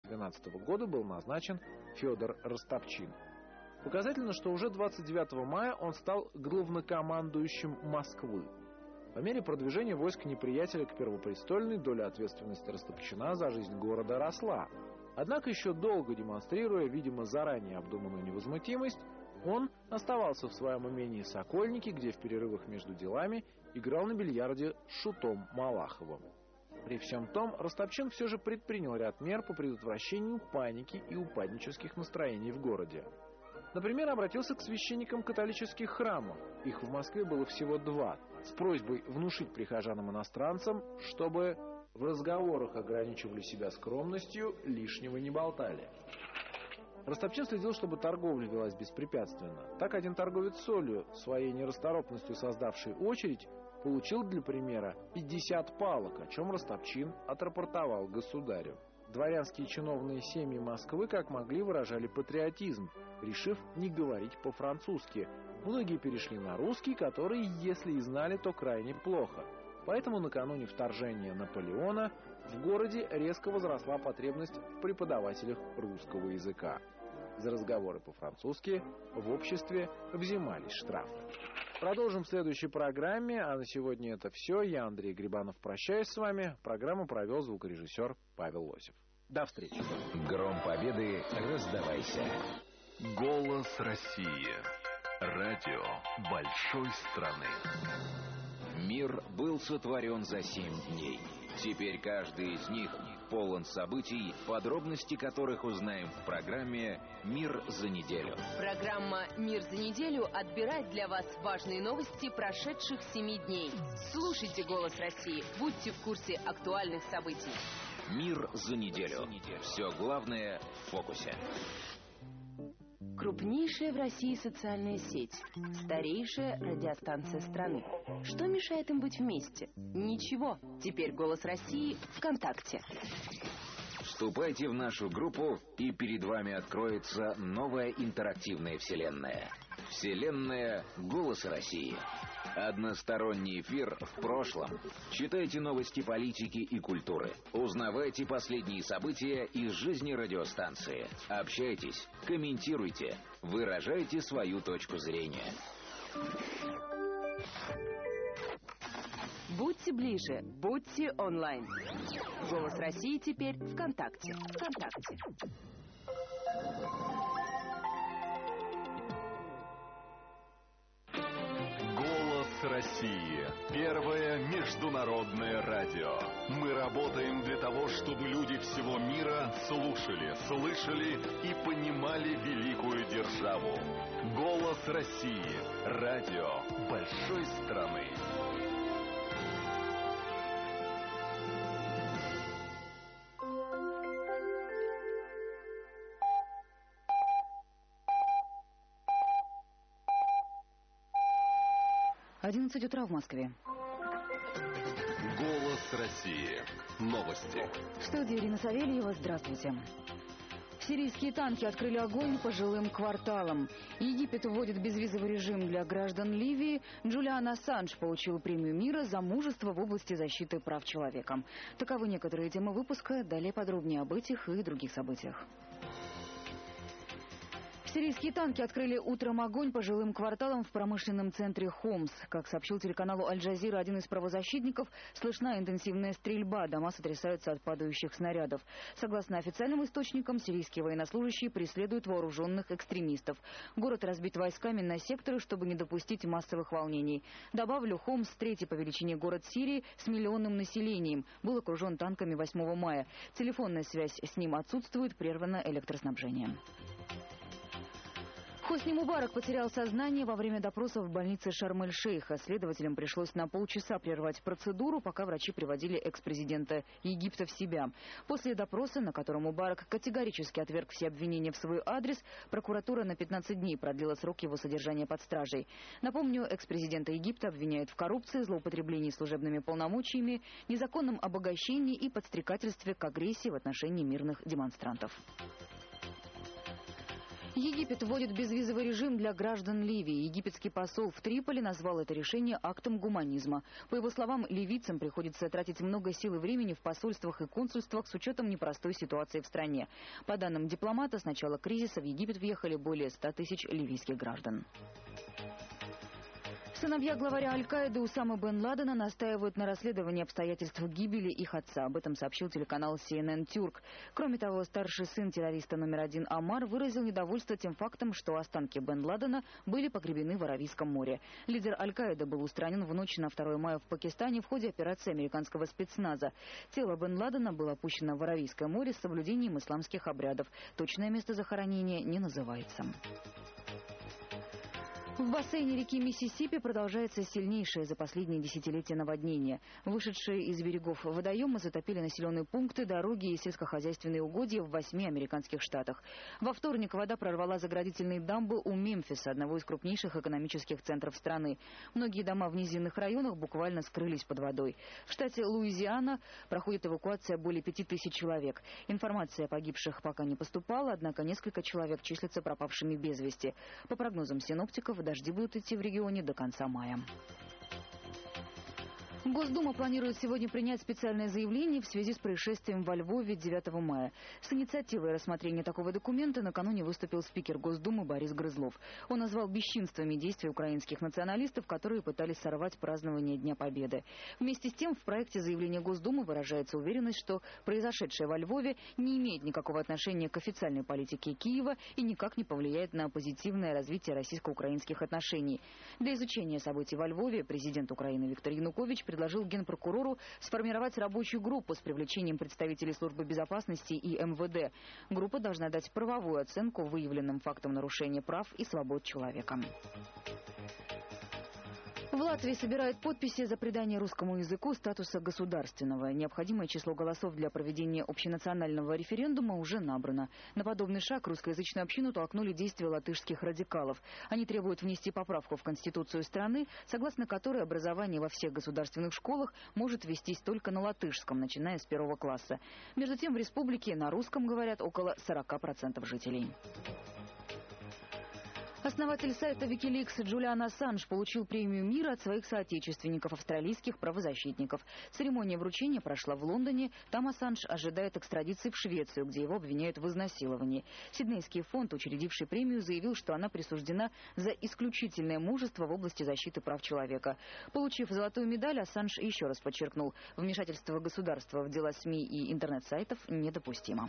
2012 года был назначен Федор Ростопчин. Показательно, что уже 29 мая он стал главнокомандующим Москвы. По мере продвижения войск неприятеля к Первопрестольной доля ответственности Ростопчина за жизнь города росла. Однако еще долго демонстрируя, видимо, заранее обдуманную невозмутимость, он оставался в своем имении Сокольники, где в перерывах между делами играл на бильярде с шутом Малаховым. При всем том, Ростопчин все же предпринял ряд мер по предотвращению паники и упаднических настроений в городе. Например, обратился к священникам католических храмов, их в Москве было всего 2, с просьбой внушить прихожанам-иностранцам, чтобы в разговорах ограничивали себя скромностью, лишнего не болтали. Ростопчин следил, чтобы торговля велась беспрепятственно. Так один торговец солью, своей нерасторопностью создавший очередь, получил для примера 50 палок, о чем Ростопчин отрапортовал государю. Дворянские чиновные семьи Москвы как могли выражали патриотизм, решив не говорить по-французски. Многие перешли на русский, который, если и знали, то крайне плохо. Поэтому накануне вторжения Наполеона в городе резко возросла потребность в преподавателях русского языка. За разговоры по-французски в обществе взимались штрафы. Продолжим в следующей программе, а на сегодня это все. Я, Андрей Грибанов, прощаюсь с вами. Программу провел звукорежиссер Павел Лосев. До встречи. Гром победы раздавайся. Голос России. Радио большой страны. Мир был сотворен за 7 дней. Теперь каждый из них полон событий, подробности которых узнаем в программе «Мир за неделю». Программа «Мир за неделю» отбирает для вас важные новости прошедших 7 дней. Слушайте «Голос России», будьте в курсе актуальных событий. «Мир за неделю». Все главное в фокусе. Крупнейшая в России социальная сеть. Старейшая радиостанция страны. Что мешает им быть вместе? Ничего. Теперь «Голос России» ВКонтакте. Вступайте в нашу группу, и перед вами откроется новая интерактивная вселенная. Вселенная «Голоса России». Односторонний эфир в прошлом. Читайте новости политики и культуры. Узнавайте последние события из жизни радиостанции. Общайтесь, комментируйте, выражайте свою точку зрения. Будьте ближе, будьте онлайн. «Голос России» теперь ВКонтакте. Голос России. Первое международное радио. Мы работаем для того, чтобы люди всего мира слушали, слышали и понимали великую державу. Голос России. Радио большой страны. Одиннадцать утра в Москве. Голос России. Новости. В студии Ирина Савельева. Здравствуйте. Сирийские танки открыли огонь по жилым кварталам. Египет вводит безвизовый режим для граждан Ливии. Джулиан Ассанж получил премию мира за мужество в области защиты прав человека. Таковы некоторые темы выпуска. Далее подробнее об этих и других событиях. Сирийские танки открыли утром огонь по жилым кварталам в промышленном центре Хомс. Как сообщил телеканалу «Аль-Джазира» один из правозащитников, слышна интенсивная стрельба, дома сотрясаются от падающих снарядов. Согласно официальным источникам, сирийские военнослужащие преследуют вооруженных экстремистов. Город разбит войсками на секторы, чтобы не допустить массовых волнений. Добавлю, Хомс, третий по величине город Сирии с миллионным населением, был окружен танками 8 мая. Телефонная связь с ним отсутствует, прервано электроснабжение. Хосни Мубарак потерял сознание во время допроса в больнице Шарм-эль-Шейха. Следователям пришлось на полчаса прервать процедуру, пока врачи приводили экс-президента Египта в себя. После допроса, на котором Мубарак категорически отверг все обвинения в свой адрес, прокуратура на 15 дней продлила срок его содержания под стражей. Напомню, экс-президента Египта обвиняют в коррупции, злоупотреблении служебными полномочиями, незаконном обогащении и подстрекательстве к агрессии в отношении мирных демонстрантов. Египет вводит безвизовый режим для граждан Ливии. Египетский посол в Триполи назвал это решение актом гуманизма. По его словам, ливийцам приходится тратить много сил и времени в посольствах и консульствах с учетом непростой ситуации в стране. По данным дипломата, с начала кризиса в Египет въехали более 100 тысяч ливийских граждан. Сыновья главаря Аль-Каиды Усамы бен Ладена настаивают на расследовании обстоятельств гибели их отца. Об этом сообщил телеканал CNN Тюрк. Кроме того, старший сын террориста номер 1 Амар выразил недовольство тем фактом, что останки бен Ладена были погребены в Аравийском море. Лидер Аль-Каиды был устранен в ночь на 2 мая в Пакистане в ходе операции американского спецназа. Тело бен Ладена было опущено в Аравийское море с соблюдением исламских обрядов. Точное место захоронения не называется. В бассейне реки Миссисипи продолжается сильнейшее за последние десятилетия наводнение. Вышедшие из берегов водоемы затопили населенные пункты, дороги и сельскохозяйственные угодья в 8 американских штатах. Во вторник вода прорвала заградительные дамбы у Мемфиса, одного из крупнейших экономических центров страны. Многие дома в низинных районах буквально скрылись под водой. В штате Луизиана проходит эвакуация более 5000 человек. Информация о погибших пока не поступала, однако несколько человек числятся пропавшими без вести. По прогнозам синоптиков, дожди будут идти в регионе до конца мая. Госдума планирует сегодня принять специальное заявление в связи с происшествием во Львове 9 мая. С инициативой рассмотрения такого документа накануне выступил спикер Госдумы Борис Грызлов. Он назвал бесчинствами действия украинских националистов, которые пытались сорвать празднование Дня Победы. Вместе с тем, в проекте заявления Госдумы выражается уверенность, что произошедшее во Львове не имеет никакого отношения к официальной политике Киева и никак не повлияет на позитивное развитие российско-украинских отношений. Для изучения событий во Львове президент Украины Виктор Янукович предложил Генпрокурору сформировать рабочую группу с привлечением представителей службы безопасности и МВД. Группа должна дать правовую оценку выявленным фактам нарушения прав и свобод человека. В Латвии собирают подписи за придание русскому языку статуса государственного. Необходимое число голосов для проведения общенационального референдума уже набрано. На подобный шаг русскоязычную общину толкнули действия латышских радикалов. Они требуют внести поправку в Конституцию страны, согласно которой образование во всех государственных школах может вестись только на латышском, начиная с 1 класса. Между тем в республике на русском говорят около 40% жителей. Основатель сайта Wikileaks Джулиан Ассанж получил премию мира от своих соотечественников, австралийских правозащитников. Церемония вручения прошла в Лондоне. Там Ассанж ожидает экстрадиции в Швецию, где его обвиняют в изнасиловании. Сиднейский фонд, учредивший премию, заявил, что она присуждена за исключительное мужество в области защиты прав человека. Получив золотую медаль, Ассанж еще раз подчеркнул, вмешательство государства в дела СМИ и интернет-сайтов недопустимо.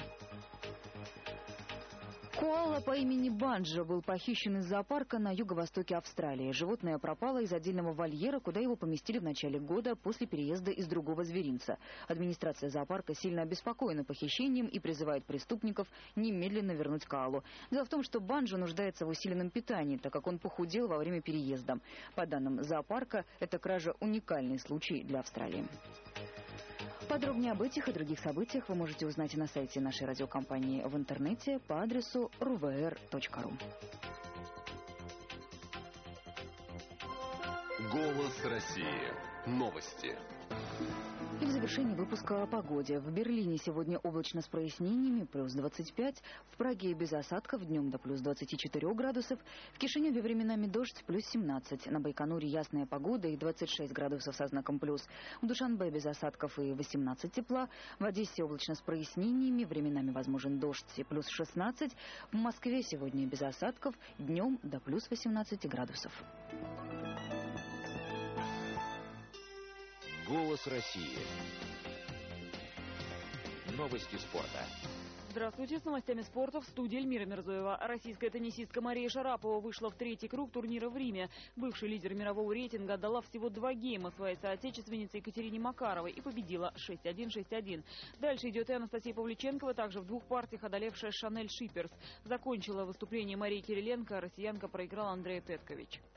Коала по имени Банджо был похищен из зоопарка на юго-востоке Австралии. Животное пропало из отдельного вольера, куда его поместили в начале года после переезда из другого зверинца. Администрация зоопарка сильно обеспокоена похищением и призывает преступников немедленно вернуть коалу. Дело в том, что Банджо нуждается в усиленном питании, так как он похудел во время переезда. По данным зоопарка, эта кража уникальный случай для Австралии. Подробнее об этих и других событиях вы можете узнать на сайте нашей радиокомпании в интернете по адресу rvr.ru. Голос России. Новости. И в завершении выпуска о погоде. В Берлине сегодня облачно с прояснениями, плюс 25. В Праге без осадков, днем до плюс 24 градусов. В Кишиневе временами дождь, плюс 17. На Байконуре ясная погода и 26 градусов со знаком плюс. В Душанбе без осадков и 18 тепла. В Одессе облачно с прояснениями, временами возможен дождь и плюс 16. В Москве сегодня без осадков, днем до плюс 18 градусов. Голос России. Новости спорта. Здравствуйте, с новостями спорта в студии Эльмира Мирзоева. Российская теннисистка Мария Шарапова вышла в третий круг турнира в Риме. Бывший лидер мирового рейтинга отдала всего 2 гейма своей соотечественнице Екатерине Макаровой и победила 6-1, 6-1. Дальше идет и Анастасия Павлюченкова, также в 2 партиях одолевшая Шанель Шиперс. Закончила выступление Марии Кириленко, россиянка проиграла Андрея Петкович.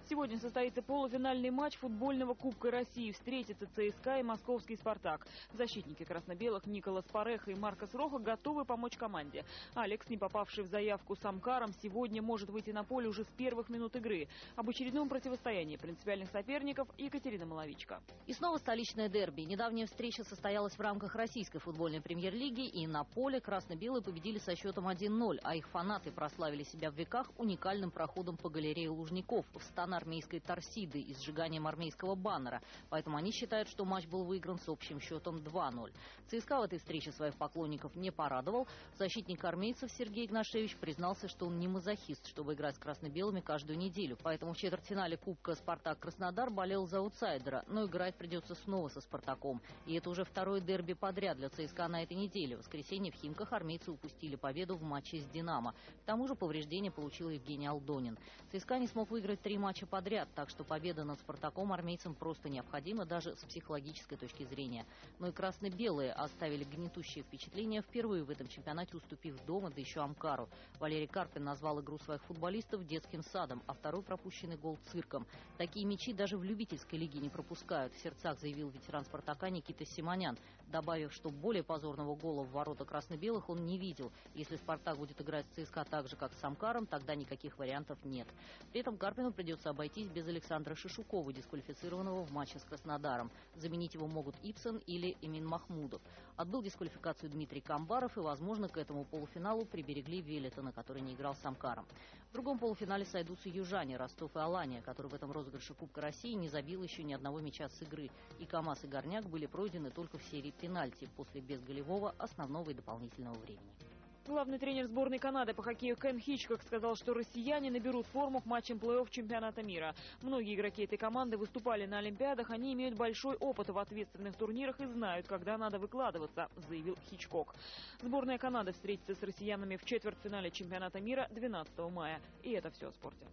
Сегодня состоится полуфинальный матч футбольного Кубка России. Встретятся ЦСКА и московский «Спартак». Защитники красно-белых Николас Пареха и Маркос Роха готовы помочь команде. Алекс, не попавший в заявку с Амкаром, сегодня может выйти на поле уже с первых минут игры. Об очередном противостоянии принципиальных соперников Екатерина Маловичка. И снова столичное дерби. Недавняя встреча состоялась в рамках российской футбольной премьер-лиги, и на поле красно-белые победили со счетом 1-0, а их фанаты прославили себя в веках уникальным проходом по галерее Лужников в стан армейской торсиды и сжиганием армейского баннера. Поэтому они считают, что матч был выигран с общим счетом 2-0. ЦСКА в этой встрече своих поклонников не порадовал. Защитник армейцев Сергей Игнашевич признался, что он не мазохист, чтобы играть с красно-белыми каждую неделю. Поэтому в четвертьфинале Кубка «Спартак-Краснодар» болел за аутсайдера, но играть придется снова со «Спартаком». И это уже второе дерби подряд для ЦСКА на этой неделе. В воскресенье в Химках армейцы упустили победу в матче с «Динамо». К тому же повреждение получил Евгений Алдонин. ЦСКА не смог выиграть 3 матча подряд, так что победа над «Спартаком» армейцам просто необходима даже с психологической точки зрения. Но и красно-белые оставили гнетущее впечатление, впервые в этом чемпионате уступив дома, да еще Амкару. Валерий Карпин назвал игру своих футболистов детским садом, а второй пропущенный гол цирком. Такие мячи даже в любительской лиге не пропускают, в сердцах заявил ветеран «Спартака» Никита Симонян, добавив, что более позорного гола в ворота красно-белых он не видел. Если «Спартак» будет играть с ЦСКА так же, как с Амкаром, тогда никаких вариантов нет. При этом Карпину придется обойтись без Александра Шишукова, дисквалифицированного в матче с Краснодаром. Заменить его могут Ипсон или Эмин Махмудов. Отбыл дисквалификацию Дмитрий Камбаров, и, возможно, к этому полуфиналу приберегли Велитона, который не играл с Амкаром. В другом полуфинале сойдутся южане Ростов и Алания, который в этом розыгрыше Кубка России не забил еще ни одного мяча с игры. И КамАЗ и Горняк были пройдены только в серии пенальти после безголевого основного и дополнительного времени. Главный тренер сборной Канады по хоккею Кен Хичкок сказал, что россияне наберут форму к матчам плей-офф чемпионата мира. Многие игроки этой команды выступали на Олимпиадах, они имеют большой опыт в ответственных турнирах и знают, когда надо выкладываться, заявил Хичкок. Сборная Канады встретится с россиянами в четвертьфинале чемпионата мира 12 мая. И это все о спорте.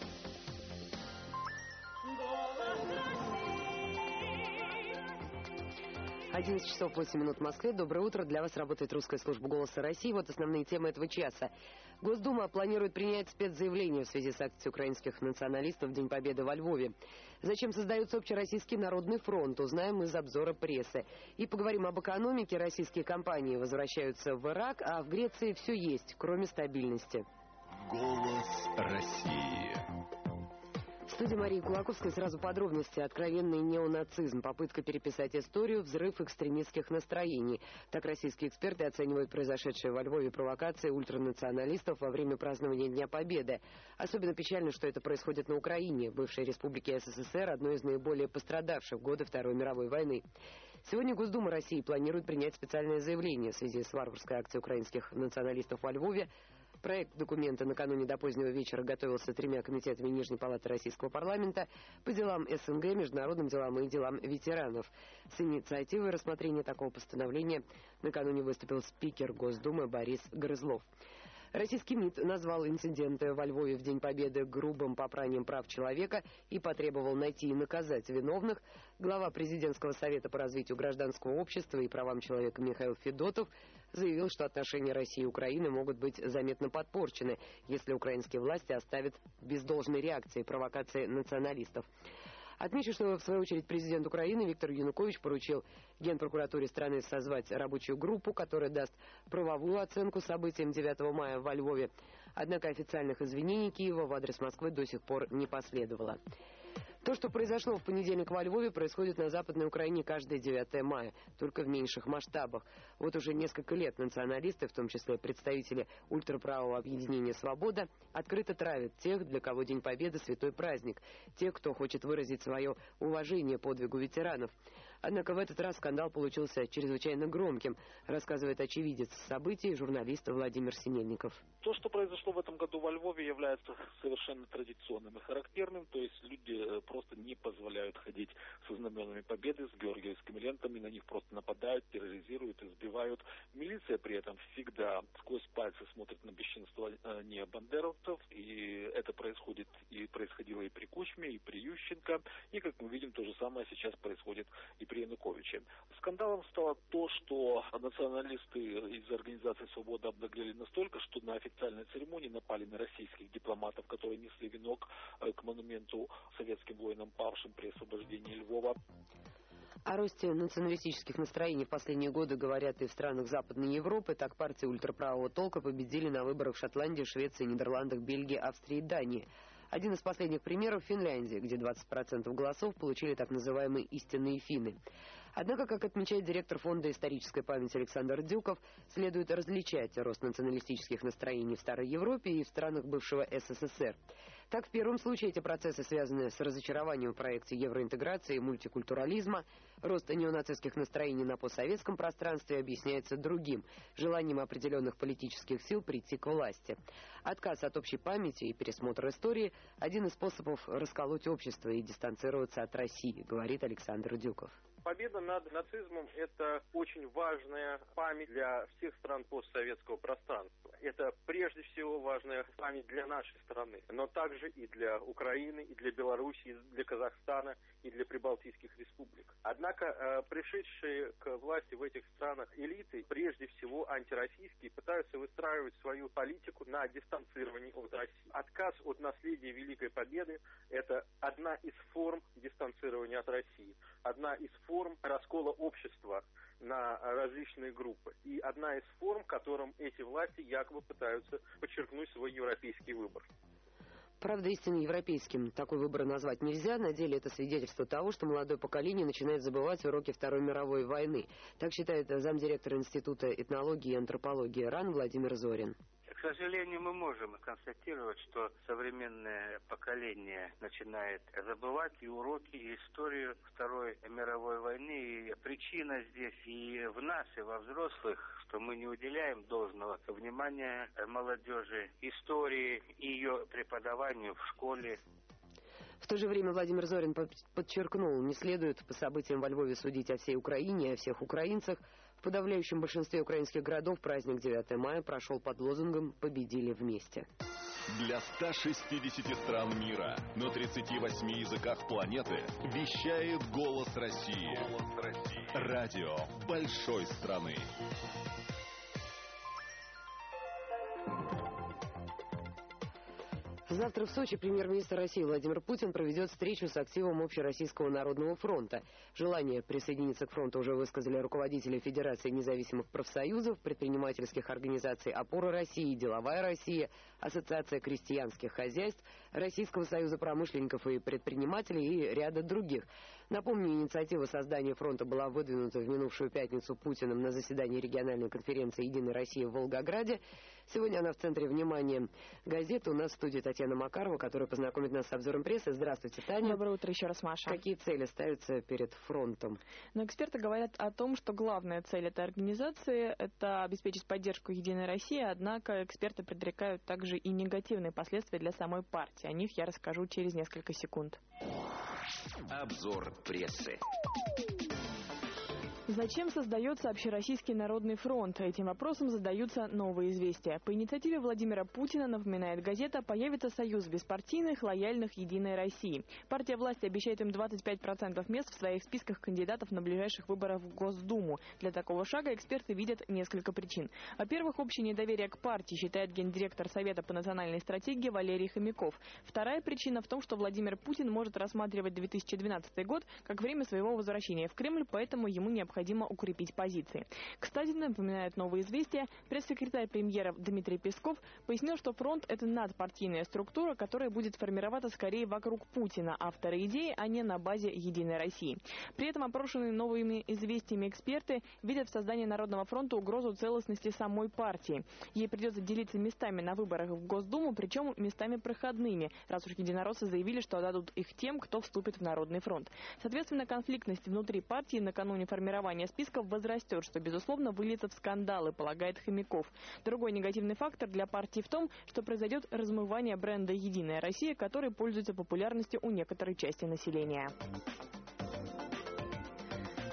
11 часов 8 минут в Москве. Доброе утро. Для вас работает русская служба «Голоса России». Вот основные темы этого часа. Госдума планирует принять спецзаявление в связи с акцией украинских националистов в День Победы во Львове. Зачем создается Общероссийский народный фронт, узнаем из обзора прессы. И поговорим об экономике. Российские компании возвращаются в Ирак, а в Греции все есть, кроме стабильности. Голос России. В студии Марии Кулаковской сразу подробности. Откровенный неонацизм, попытка переписать историю, взрыв экстремистских настроений. Так российские эксперты оценивают произошедшие во Львове провокации ультранационалистов во время празднования Дня Победы. Особенно печально, что это происходит на Украине, бывшей республике СССР, одной из наиболее пострадавших в годы Второй мировой войны. Сегодня Госдума России планирует принять специальное заявление в связи с варварской акцией украинских националистов во Львове. Проект документа накануне до позднего вечера готовился 3 комитетами Нижней палаты Российского парламента по делам СНГ, международным делам и делам ветеранов. С инициативой рассмотрения такого постановления накануне выступил спикер Госдумы Борис Грызлов. Российский МИД назвал инциденты во Львове в День Победы грубым попранием прав человека и потребовал найти и наказать виновных. Глава Президентского совета по развитию гражданского общества и правам человека Михаил Федотов заявил, что отношения России и Украины могут быть заметно подпорчены, если украинские власти оставят без должной реакции провокации националистов. Отмечу, что в свою очередь президент Украины Виктор Янукович поручил Генпрокуратуре страны созвать рабочую группу, которая даст правовую оценку событиям 9 мая во Львове. Однако официальных извинений Киева в адрес Москвы до сих пор не последовало. То, что произошло в понедельник во Львове, происходит на Западной Украине каждое 9 мая, только в меньших масштабах. Вот уже несколько лет националисты, в том числе представители ультраправого объединения «Свобода», открыто травят тех, для кого День Победы – святой праздник, тех, кто хочет выразить свое уважение подвигу ветеранов. Однако в этот раз скандал получился чрезвычайно громким, рассказывает очевидец событий журналист Владимир Синельников. То, что произошло в этом году во Львове, является совершенно традиционным и характерным. То есть люди просто не позволяют ходить со знаменами Победы, с георгиевскими лентами, на них просто нападают, терроризируют, избивают. Милиция при этом всегда сквозь пальцы смотрит на бесчинство не бандеровцев, и это происходит и происходило и при Кучме, и при Ющенко, и, как мы видим, то же самое сейчас происходит и при Януковиче. Скандалом стало то, что националисты из организации «Свобода» обнаглели настолько, что на официальной церемонии напали на российских дипломатов, которые несли венок к монументу советским воинам, павшим при освобождении Львова. О росте националистических настроений в последние годы говорят и в странах Западной Европы. Так партии ультраправого толка победили на выборах в Шотландии, Швеции, Нидерландах, Бельгии, Австрии и Дании. Один из последних примеров — Финляндия, где 20% голосов получили так называемые истинные финны. Однако, как отмечает директор Фонда исторической памяти Александр Дюков, следует различать рост националистических настроений в Старой Европе и в странах бывшего СССР. Так, в первом случае эти процессы связаны с разочарованием в проекте евроинтеграции и мультикультурализма. Рост неонацистских настроений на постсоветском пространстве объясняется другим — желанием определенных политических сил прийти к власти. Отказ от общей памяти и пересмотр истории — один из способов расколоть общество и дистанцироваться от России, говорит Александр Дюков. Победа над нацизмом – это очень важная память для всех стран постсоветского пространства. Это прежде всего важная память для нашей страны, но также и для Украины, и для Белоруссии, и для Казахстана, и для прибалтийских республик. Однако пришедшие к власти в этих странах элиты, прежде всего антироссийские, пытаются выстраивать свою политику на дистанцировании от России. Отказ от наследия Великой Победы – это одна из форм дистанцирования от России, одна из форм раскола общества на различные группы. И одна из форм, которым эти власти якобы пытаются подчеркнуть свой европейский выбор. Правда, истинно европейским такой выбор назвать нельзя. На деле это свидетельство того, что молодое поколение начинает забывать уроки Второй мировой войны. Так считает замдиректора Института этнологии и антропологии РАН Владимир Зорин. К сожалению, мы можем констатировать, что современное поколение начинает забывать и уроки, и историю Второй мировой войны. И причина здесь и в нас, и во взрослых, что мы не уделяем должного внимания молодежи, истории и ее преподаванию в школе. В то же время Владимир Зорин подчеркнул, не следует по событиям во Львове судить о всей Украине и о всех украинцах. В подавляющем большинстве украинских городов праздник 9 мая прошел под лозунгом «Победили вместе». Для 160 стран мира на 38 языках планеты вещает «Голос России». Радио большой страны. Завтра в Сочи премьер-министр России Владимир Путин проведет встречу с активом Общероссийского народного фронта. Желание присоединиться к фронту уже высказали руководители Федерации независимых профсоюзов, предпринимательских организаций «Опора России», «Деловая Россия», Ассоциация крестьянских хозяйств, Российского союза промышленников и предпринимателей и ряда других. Напомню, инициатива создания фронта была выдвинута в минувшую пятницу Путиным на заседании региональной конференции «Единая Россия» в Волгограде. Сегодня она в центре внимания газеты. У нас в студии Татьяна Макарова, которая познакомит нас с обзором прессы. Здравствуйте, Таня. Доброе утро еще раз, Маша. Какие цели ставятся перед фронтом? Но эксперты говорят о том, что главная цель этой организации – это обеспечить поддержку «Единой России», однако эксперты предрекают также и негативные последствия для самой партии. О них я расскажу через несколько секунд. Обзор прессы. Зачем создается Общероссийский народный фронт? Этим вопросом задаются новые известия. По инициативе Владимира Путина, напоминает газета, появится союз беспартийных, лояльных Единой России. Партия власти обещает им 25% мест в своих списках кандидатов на ближайших выборах в Госдуму. Для такого шага эксперты видят несколько причин. Во-первых, общее недоверие к партии, считает гендиректор Совета по национальной стратегии Валерий Хомяков. Вторая причина в том, что Владимир Путин может рассматривать 2012 год как время своего возвращения в Кремль, поэтому ему необходимо укрепить позиции. Кстати, напоминает новые известия, пресс-секретарь премьера Дмитрий Песков пояснил, что фронт – это надпартийная структура, которая будет формироваться скорее вокруг Путина, автора идеи, а не на базе Единой России. При этом опрошенные новыми известиями эксперты видят в создании Народного фронта угрозу целостности самой партии. Ей придется делиться местами на выборах в Госдуму, причем местами проходными, раз уж единороссы заявили, что отдадут их тем, кто вступит в Народный фронт. Соответственно, конфликтность внутри партии накануне формирования списков возрастет, что, безусловно, выльется в скандалы, полагает Хомяков. Другой негативный фактор для партии в том, что произойдет размывание бренда «Единая Россия», который пользуется популярностью у некоторой части населения.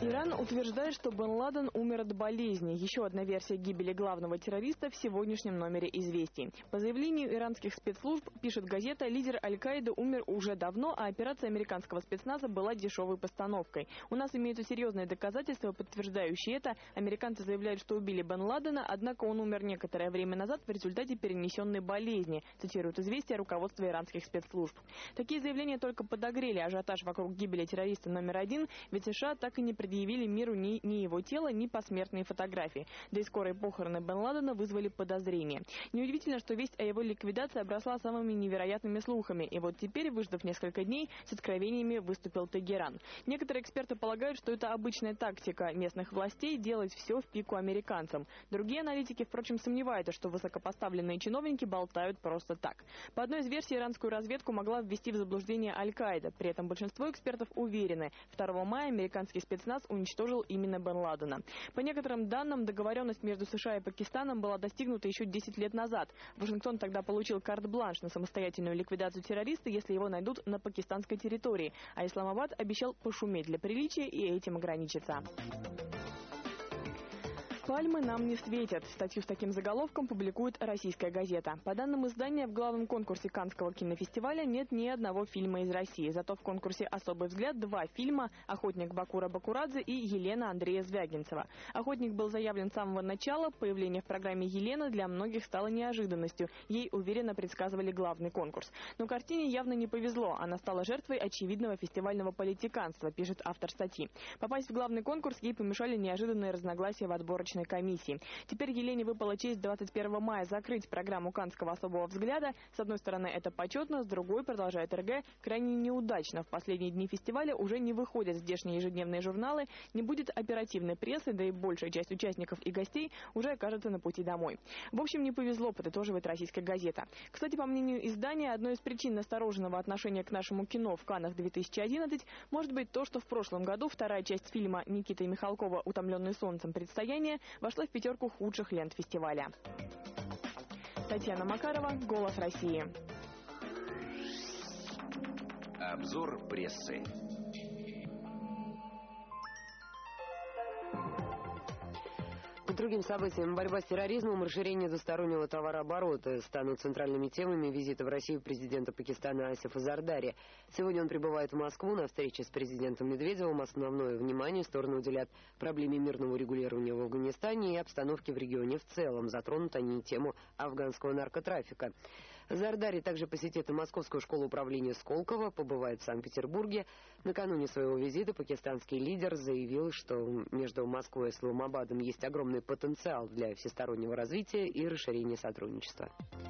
Иран утверждает, что Бен Ладен умер от болезни. Еще одна версия гибели главного террориста в сегодняшнем номере «Известий». По заявлению иранских спецслужб, пишет газета, лидер Аль-Каиды умер уже давно, а операция американского спецназа была дешевой постановкой. У нас имеются серьезные доказательства, подтверждающие это. Американцы заявляют, что убили Бен Ладена, однако он умер некоторое время назад в результате перенесенной болезни, цитирует «Известия» руководство иранских спецслужб. Такие заявления только подогрели ажиотаж вокруг гибели террориста номер один, ведь США так и не предъявили миру ни его тело, ни посмертные фотографии. Да и скорые похороны Бен Ладена вызвали подозрения. Неудивительно, что весть о его ликвидации обросла самыми невероятными слухами. И вот теперь, выждав несколько дней, с откровениями выступил Тегеран. Некоторые эксперты полагают, что это обычная тактика местных властей делать все в пику американцам. Другие аналитики, впрочем, сомневаются, что высокопоставленные чиновники болтают просто так. По одной из версий, иранскую разведку могла ввести в заблуждение Аль-Каида. При этом большинство экспертов уверены, 2 мая американский спецназ уничтожил именно Бен Ладена. По некоторым данным, договоренность между США и Пакистаном была достигнута еще 10 лет назад. Вашингтон тогда получил карт-бланш на самостоятельную ликвидацию террориста, если его найдут на пакистанской территории. А Исламабад обещал пошуметь для приличия и этим ограничиться. «Пальмы нам не светят». Статью с таким заголовком публикует российская газета. По данным издания, в главном конкурсе Каннского кинофестиваля нет ни одного фильма из России. Зато в конкурсе «Особый взгляд» 2 фильма: «Охотник» Бакура Бакурадзе и «Елена» Андрея Звягинцева. «Охотник» был заявлен с самого начала. Появление в программе «Елена» для многих стало неожиданностью. Ей уверенно предсказывали главный конкурс. Но картине явно не повезло. Она стала жертвой очевидного фестивального политиканства, пишет автор статьи. Попасть в главный конкурс ей помешали неожиданные разногласия в отборочной комиссии. Теперь Елене выпала честь 21 мая закрыть программу Каннского особого взгляда. С одной стороны, это почетно, с другой, продолжает РГ, крайне неудачно. В последние дни фестиваля уже не выходят здешние ежедневные журналы, не будет оперативной прессы, да и большая часть участников и гостей уже окажется на пути домой. В общем, не повезло, подытоживает российская газета. Кстати, по мнению издания, одной из причин настороженного отношения к нашему кино в Каннах 2011 может быть то, что в прошлом году вторая часть фильма Никиты Михалкова «Утомленный солнцем. Предстояние» вошла в 5 худших лент фестиваля. Татьяна Макарова, «Голос России». Обзор прессы. К другим событиям: борьба с терроризмом, расширение двустороннего товарооборота станут центральными темами визита в Россию президента Пакистана Асифа Зардари. Сегодня он прибывает в Москву на встрече с президентом Медведевым. Основное внимание стороны уделят проблеме мирного регулирования в Афганистане и обстановке в регионе в целом. Затронут они и тему афганского наркотрафика. Зардари также посетит и Московскую школу управления Сколково, побывает в Санкт-Петербурге. Накануне своего визита пакистанский лидер заявил, что между Москвой и Исламабадом есть огромный потенциал для всестороннего развития и расширения сотрудничества.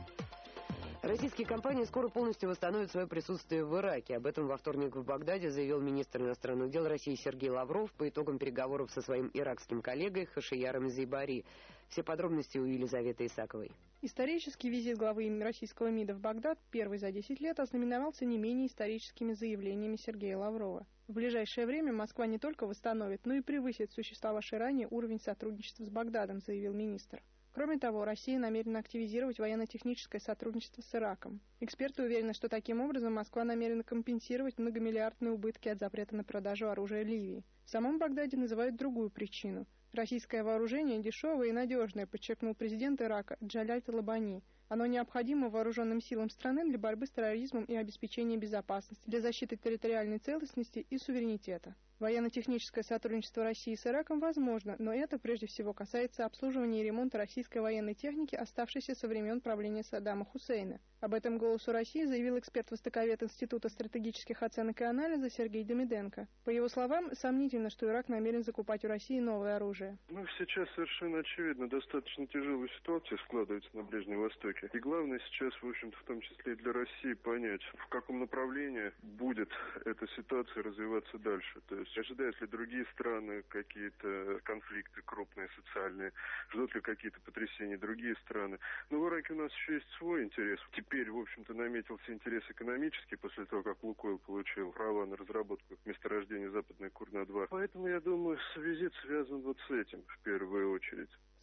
Российские компании скоро полностью восстановят свое присутствие в Ираке. Об этом во вторник в Багдаде заявил министр иностранных дел России Сергей Лавров по итогам переговоров со своим иракским коллегой Хашияром Зейбари. Все подробности у Елизаветы Исаковой. Исторический визит главы российского МИДа в Багдад, первый за 10 лет, ознаменовался не менее историческими заявлениями Сергея Лаврова. В ближайшее время Москва не только восстановит, но и превысит существовавший ранее уровень сотрудничества с Багдадом, заявил министр. Кроме того, Россия намерена активизировать военно-техническое сотрудничество с Ираком. Эксперты уверены, что таким образом Москва намерена компенсировать многомиллиардные убытки от запрета на продажу оружия Ливии. В самом Багдаде называют другую причину. Российское вооружение дешевое и надежное, подчеркнул президент Ирака Джаляль Талабани. Оно необходимо вооруженным силам страны для борьбы с терроризмом и обеспечения безопасности, для защиты территориальной целостности и суверенитета. Военно-техническое сотрудничество России с Ираком возможно, но это прежде всего касается обслуживания и ремонта российской военной техники, оставшейся со времен правления Саддама Хусейна. Об этом «Голосу России» заявил эксперт-востоковед Института стратегических оценок и анализа Сергей Демиденко. По его словам, сомнительно, что Ирак намерен закупать у России новое оружие. Сейчас совершенно очевидно, достаточно тяжелая ситуация складывается на Ближнем Востоке. И главное сейчас, в общем-то, в том числе и для России, понять, в каком направлении будет эта ситуация развиваться дальше. То есть ожидают ли другие страны какие-то конфликты крупные, социальные, ждут ли какие-то потрясения другие страны. Но в Ираке у нас еще есть свой интерес. Теперь, в общем-то, наметился интерес экономический после того, как Лукойл получил права на разработку месторождения Западная Курна-2. Поэтому, я думаю, визит связан вот с этим в первую очередь.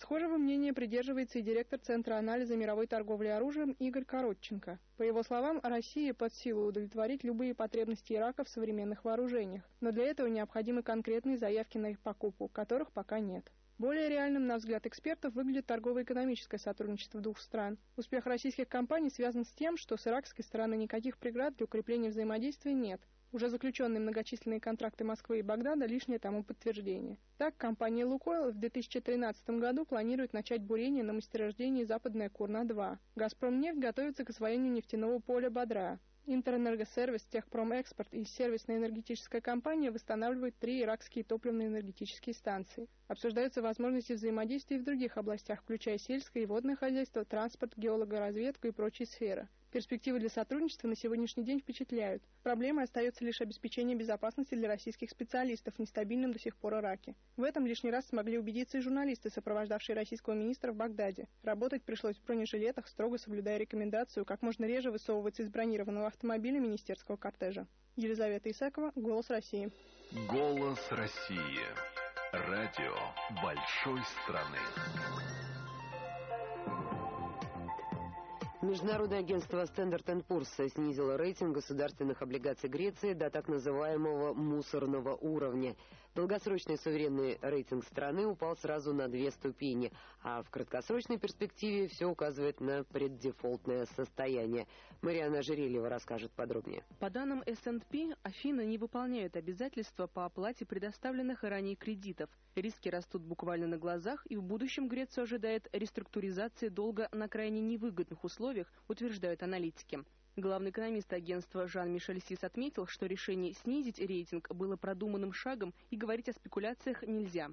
Схожего мнения придерживается и директор Центра анализа мировой торговли оружием Игорь Коротченко. По его словам, России под силу удовлетворить любые потребности Ирака в современных вооружениях, но для этого необходимы конкретные заявки на их покупку, которых пока нет. Более реальным, на взгляд экспертов, выглядит торгово-экономическое сотрудничество двух стран. Успех российских компаний связан с тем, что с иракской стороны никаких преград для укрепления взаимодействия нет. Уже заключенные многочисленные контракты Москвы и Багдада – лишнее тому подтверждение. Так, компания «Лукойл» в 2013 году планирует начать бурение на месторождении «Западная Курна-2». «Газпромнефть» готовится к освоению нефтяного поля «Бодра». Интерэнергосервис, Техпромэкспорт и сервисная энергетическая компания восстанавливают 3 иракские топливно-энергетические станции. Обсуждаются возможности взаимодействия в других областях, включая сельское и водное хозяйство, транспорт, геологоразведку и прочие сферы. Перспективы для сотрудничества на сегодняшний день впечатляют. Проблемой остается лишь обеспечение безопасности для российских специалистов в нестабильном до сих пор Ираке. В этом лишний раз смогли убедиться и журналисты, сопровождавшие российского министра в Багдаде. Работать пришлось в бронежилетах, строго соблюдая рекомендацию как можно реже высовываться из бронированного автомобиля министерского кортежа. Елизавета Исакова, «Голос России». Голос России. Радио большой страны. Международное агентство Standard & Poor's снизило рейтинг государственных облигаций Греции до так называемого мусорного уровня. Долгосрочный суверенный рейтинг страны упал сразу на 2 ступени, а в краткосрочной перспективе все указывает на преддефолтное состояние. Марианна Ожерельева расскажет подробнее. По данным S&P, Афины не выполняют обязательства по оплате предоставленных ранее кредитов. Риски растут буквально на глазах, и в будущем Грецию ожидает реструктуризация долга на крайне невыгодных условиях, утверждают аналитики. Главный экономист агентства Жан-Мишель Сис отметил, что решение снизить рейтинг было продуманным шагом и говорить о спекуляциях нельзя.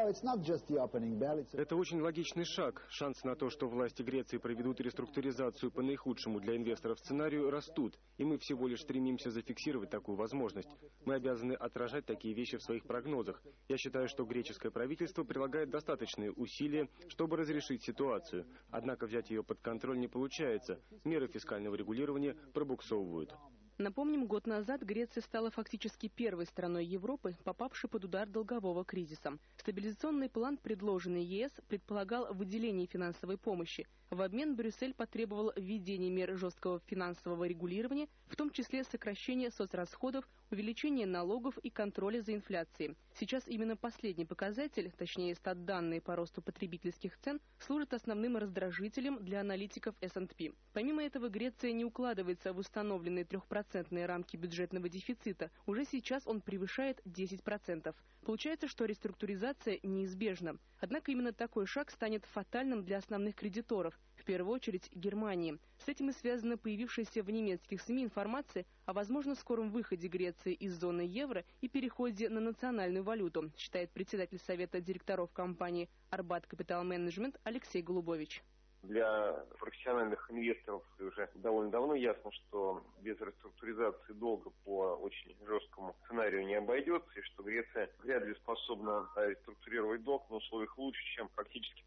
Это очень логичный шаг. Шансы на то, что власти Греции проведут реструктуризацию по наихудшему для инвесторов сценарию, растут. И мы всего лишь стремимся зафиксировать такую возможность. Мы обязаны отражать такие вещи в своих прогнозах. Я считаю, что греческое правительство прилагает достаточные усилия, чтобы разрешить ситуацию. Однако взять ее под контроль не получается. Меры фискального регулирования пробуксовывают. Напомним, год назад Греция стала фактически первой страной Европы, попавшей под удар долгового кризиса. Стабилизационный план, предложенный ЕС, предполагал выделение финансовой помощи. В обмен Брюссель потребовал введения мер жесткого финансового регулирования, в том числе сокращения соцрасходов, увеличения налогов и контроля за инфляцией. Сейчас именно последний показатель, точнее статданные по росту потребительских цен, служит основным раздражителем для аналитиков S&P. Помимо этого, Греция не укладывается в установленные 3% рамки бюджетного дефицита. Уже сейчас он превышает 10%. Получается, что реструктуризация неизбежна. Однако именно такой шаг станет фатальным для основных кредиторов, в первую очередь Германии. С этим и связана появившаяся в немецких СМИ информация о возможно скором выходе Греции из зоны евро и переходе на национальную валюту, считает председатель совета директоров компании «Арбат Капитал Менеджмент» Алексей Голубович. Для профессиональных инвесторов уже довольно давно ясно, что без реструктуризации долга по очень жесткому сценарию не обойдется, и что Греция вряд ли способна реструктурировать долг на условиях лучше, чем практически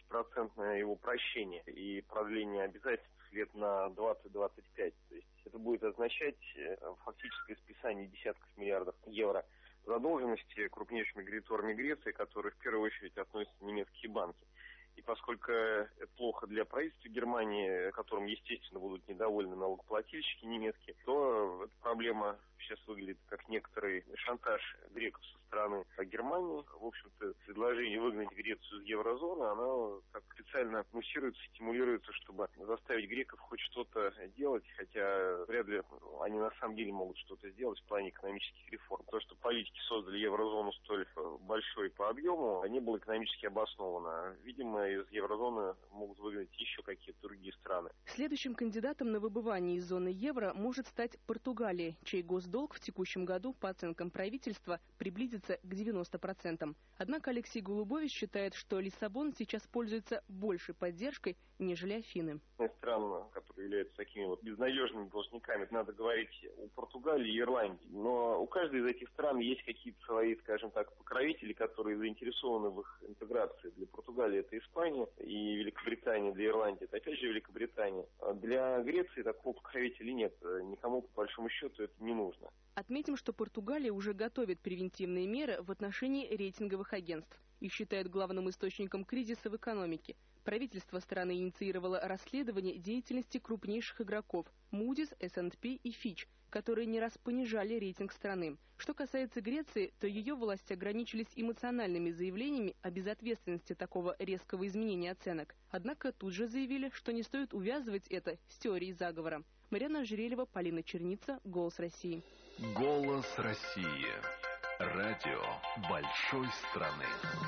50% его прощение и продление обязательств лет на 20-25. То есть это будет означать фактическое списание десятков миллиардов евро задолженности крупнейшими кредиторами Греции, которые в первую очередь относятся немецкие банки. И поскольку это плохо для правительства Германии, которым, естественно, будут недовольны налогоплательщики немецкие, то эта проблема сейчас выглядит как некоторый шантаж греков со стороны Германии. В общем-то, предложение выгнать Грецию из еврозоны, оно как специально муссируется, стимулируется, чтобы заставить греков хоть что-то делать, хотя вряд ли они на самом деле могут что-то сделать в плане экономических реформ. То, что политики создали еврозону столь большой по объему, не было экономически обосновано. Видимо, из еврозоны могут выгнать еще какие-то другие страны. Следующим кандидатом на выбывание из зоны евро может стать Португалия, чей госдолг в текущем году, по оценкам правительства, приблизится к 90%. Однако Алексей Голубович считает, что Лиссабон сейчас пользуется большей поддержкой, нежели Афины. Страны, которые являются такими вот безнадежными должниками, надо говорить о Португалии и Ирландии. Но у каждой из этих стран есть какие-то свои, скажем так, покровители, которые заинтересованы в их интеграции. Для Португалии это Испания и Великобритания, для Ирландии это опять же Великобритания. А для Греции такого покровителя нет. Никому, по большому счету, это не нужно. Отметим, что Португалия уже готовит превентивные меры в отношении рейтинговых агентств. Их считают главным источником кризиса в экономике. Правительство страны инициировало расследование деятельности крупнейших игроков Moody's, S&P и Fitch, которые не раз понижали рейтинг страны. Что касается Греции, то ее власти ограничились эмоциональными заявлениями о безответственности такого резкого изменения оценок. Однако тут же заявили, что не стоит увязывать это с теорией заговора. Марьяна Ожерельева, Полина Черница, «Голос России». Голос России. Радио большой страны.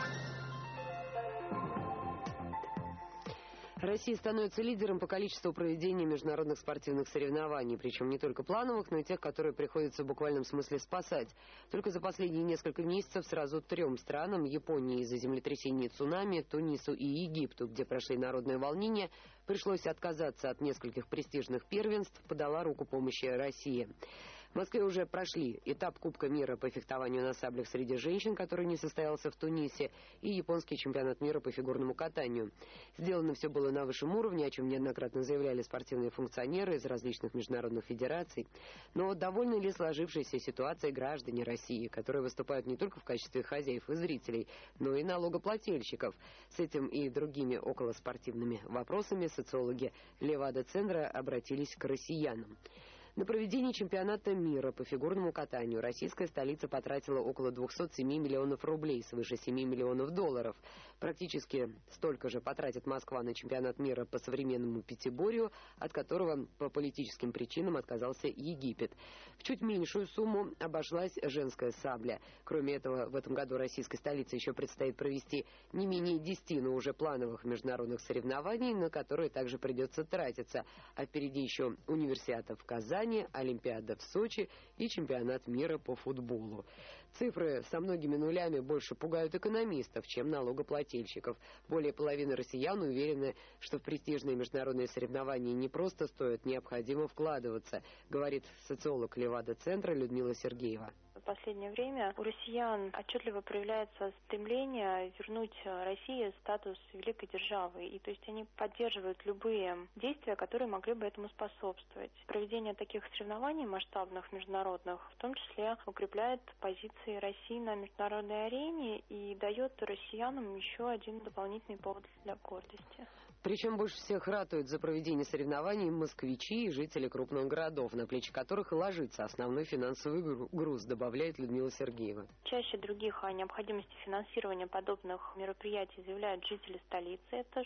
Россия становится лидером по количеству проведения международных спортивных соревнований, причем не только плановых, но и тех, которые приходится в буквальном смысле спасать. Только за последние несколько месяцев сразу 3 странам — Японии из-за землетрясения и цунами, Тунису и Египту, где прошли народные волнения, пришлось отказаться от нескольких престижных первенств, подала руку помощи России. В Москве уже прошли этап Кубка мира по фехтованию на саблях среди женщин, который не состоялся в Тунисе, и японский чемпионат мира по фигурному катанию. Сделано все было на высшем уровне, о чем неоднократно заявляли спортивные функционеры из различных международных федераций. Но довольны ли сложившейся ситуацией граждане России, которые выступают не только в качестве хозяев и зрителей, но и налогоплательщиков? С этим и другими околоспортивными вопросами социологи Левада-центра обратились к россиянам. На проведение чемпионата мира по фигурному катанию российская столица потратила около 207 миллионов рублей, свыше 7 миллионов долларов. Практически столько же потратит Москва на чемпионат мира по современному пятиборью, от которого по политическим причинам отказался Египет. В чуть меньшую сумму обошлась женская сабля. Кроме этого, в этом году российской столице еще предстоит провести не менее 10, но уже плановых международных соревнований, на которые также придется тратиться. А впереди еще универсиада в Казани, Олимпиада в Сочи и чемпионат мира по футболу. Цифры со многими нулями больше пугают экономистов, чем налогоплательщиков. Более половины россиян уверены, что в престижные международные соревнования не просто стоит, необходимо вкладываться, говорит социолог Левада-центра Людмила Сергеева. В последнее время у россиян отчетливо проявляется стремление вернуть России статус великой державы. И то есть они поддерживают любые действия, которые могли бы этому способствовать. Проведение таких соревнований масштабных, международных, в том числе укрепляет позиции России на международной арене и дает россиянам еще один дополнительный повод для гордости. Причем больше всех ратуют за проведение соревнований москвичи и жители крупных городов, на плечи которых и ложится основной финансовый груз, добавляет Людмила Сергеева. Чаще других о необходимости финансирования подобных мероприятий заявляют жители столицы, это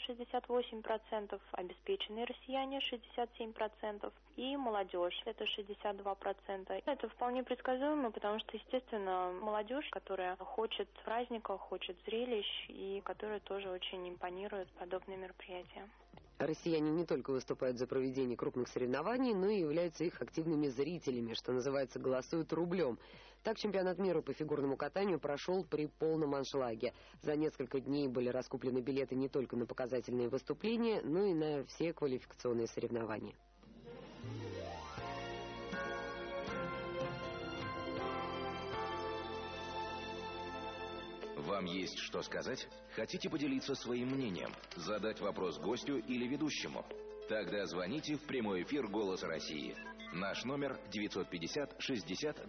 68%, обеспеченные россияне 67% и молодежь, это 62%. Это вполне предсказуемо, потому что, естественно, молодежь, которая хочет праздников, хочет зрелищ и которая тоже очень импонирует подобные мероприятия. Россияне не только выступают за проведение крупных соревнований, но и являются их активными зрителями, что называется, голосуют рублем. Так чемпионат мира по фигурному катанию прошел при полном аншлаге. За несколько дней были раскуплены билеты не только на показательные выступления, но и на все квалификационные соревнования. Вам есть что сказать? Хотите поделиться своим мнением? Задать вопрос гостю или ведущему? Тогда звоните в прямой эфир «Голос России». Наш номер 950-60-20.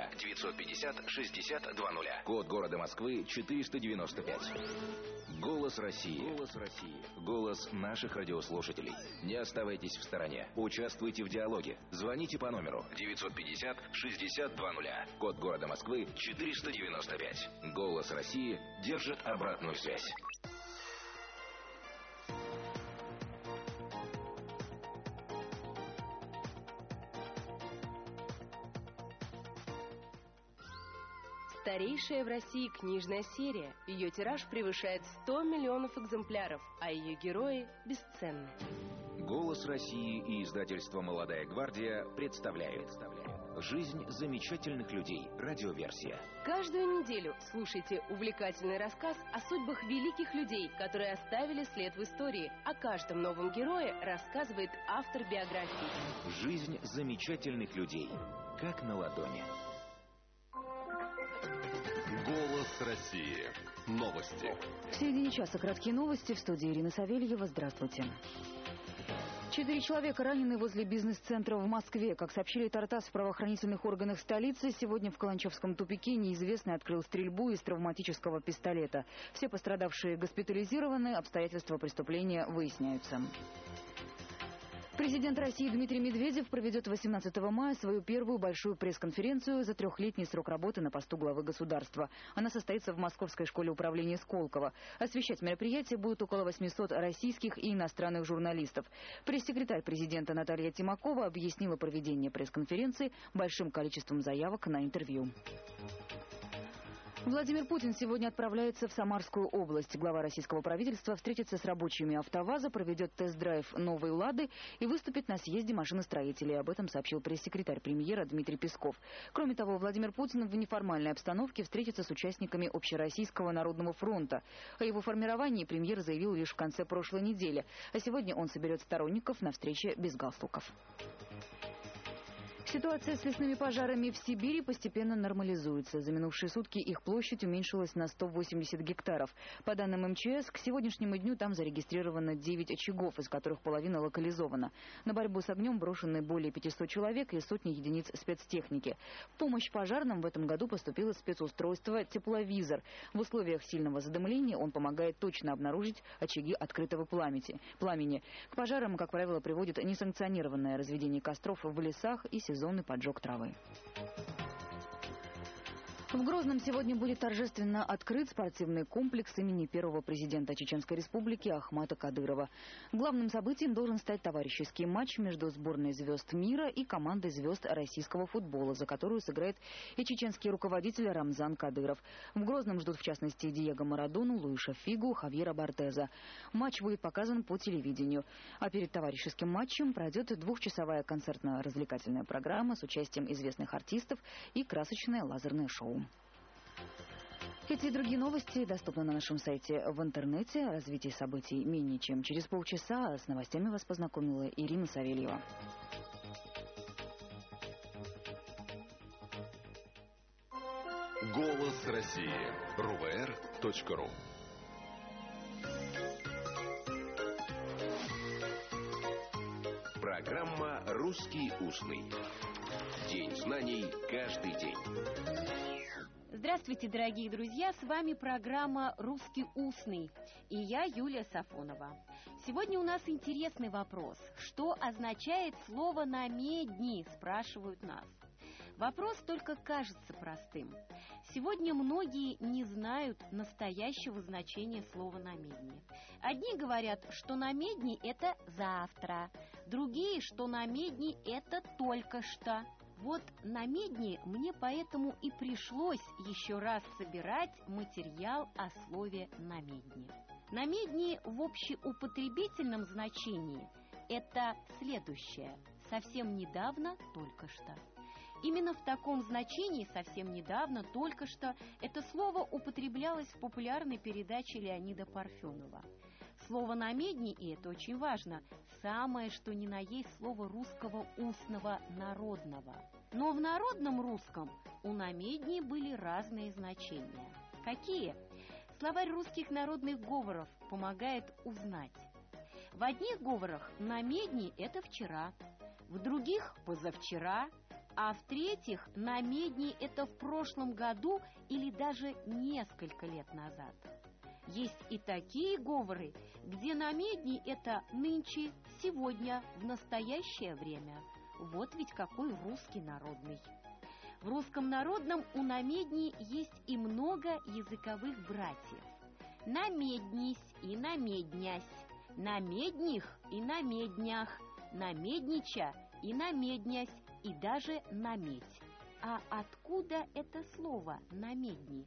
950-60-20. Код города Москвы 495. «Голос России». «Голос России». Голос наших радиослушателей. Не оставайтесь в стороне. Участвуйте в диалоге. Звоните по номеру 950-60-20. Код города Москвы 495. «Голос России» держит обратную связь. Старейшая в России книжная серия. Ее тираж превышает 100 миллионов экземпляров, а ее герои бесценны. «Голос России» и издательство «Молодая гвардия» представляют «Жизнь замечательных людей». Радиоверсия. Каждую неделю слушайте увлекательный рассказ о судьбах великих людей, которые оставили след в истории. О каждом новом герое рассказывает автор биографии. «Жизнь замечательных людей». Как на ладони. «Голос России». Новости. В середине часа краткие новости. В студии Ирина Савельева. Здравствуйте. 4 человека ранены возле бизнес-центра в Москве. Как сообщили Тартас в правоохранительных органах столицы, сегодня в Каланчевском тупике неизвестный открыл стрельбу из травматического пистолета. Все пострадавшие госпитализированы, обстоятельства преступления выясняются. Президент России Дмитрий Медведев проведет 18 мая свою первую большую пресс-конференцию за трехлетний срок работы на посту главы государства. Она состоится в Московской школе управления Сколково. Освещать мероприятие будут около 800 российских и иностранных журналистов. Пресс-секретарь президента Наталья Тимакова объяснила проведение пресс-конференции большим количеством заявок на интервью. Владимир Путин сегодня отправляется в Самарскую область. Глава российского правительства встретится с рабочими АвтоВАЗа, проведет тест-драйв новой «Лады» и выступит на съезде машиностроителей. Об этом сообщил пресс-секретарь премьера Дмитрий Песков. Кроме того, Владимир Путин в неформальной обстановке встретится с участниками Общероссийского народного фронта. О его формировании премьер заявил лишь в конце прошлой недели. А сегодня он соберет сторонников на встрече без галстуков. Ситуация с лесными пожарами в Сибири постепенно нормализуется. За минувшие сутки их площадь уменьшилась на 180 гектаров. По данным МЧС, к сегодняшнему дню там зарегистрировано 9 очагов, из которых половина локализована. На борьбу с огнем брошены более 500 человек и сотни единиц спецтехники. В помощь пожарным в этом году поступило спецустройство «Тепловизор». В условиях сильного задымления он помогает точно обнаружить очаги открытого пламени. К пожарам, как правило, приводит несанкционированное разведение костров в лесах и сезонный поджог травы. В Грозном сегодня будет торжественно открыт спортивный комплекс имени первого президента Чеченской Республики Ахмата Кадырова. Главным событием должен стать товарищеский матч между сборной звезд мира и командой звезд российского футбола, за которую сыграет и чеченский руководитель Рамзан Кадыров. В Грозном ждут в частности Диего Марадону, Луиша Фигу, Хавьера Бартеза. Матч будет показан по телевидению. А перед товарищеским матчем пройдет двухчасовая концертно-развлекательная программа с участием известных артистов и красочное лазерное шоу. Эти и другие новости доступны на нашем сайте в интернете. Развитие событий менее чем через полчаса. С новостями вас познакомила Ирина Савельева. Голос России. РУВР.ру. Программа «Русский устный». День знаний каждый день. Здравствуйте, дорогие друзья! С вами программа «Русский устный» и я, Юлия Сафонова. Сегодня у нас интересный вопрос. Что означает слово «намедни?» – спрашивают нас. Вопрос только кажется простым. Сегодня многие не знают настоящего значения слова «намедни». Одни говорят, что «намедни» – это завтра, другие, что «намедни» – это только что. Вот на медне мне поэтому и пришлось еще раз собирать материал о слове «намедни». Намедни в общеупотребительном значении – это следующее: совсем недавно, только что. Именно в таком значении «совсем недавно, только что» это слово употреблялось в популярной передаче Леонида Парфенова. Слово «намедни», и это очень важно, самое что ни на есть слово русского устного народного. Но в народном русском у намедни были разные значения. Какие? Словарь русских народных говоров помогает узнать. В одних говорах намедни – это вчера, в других – позавчера, а в третьих намедни – это в прошлом году или даже несколько лет назад. Есть и такие говоры, где намедни – это нынче, сегодня, в настоящее время. Вот ведь какой русский народный. В русском народном у намедни есть и много языковых братьев. Намеднись и намеднясь, намедних и намеднях, намеднича и намеднясь, и даже наметь. А откуда это слово «намедни»?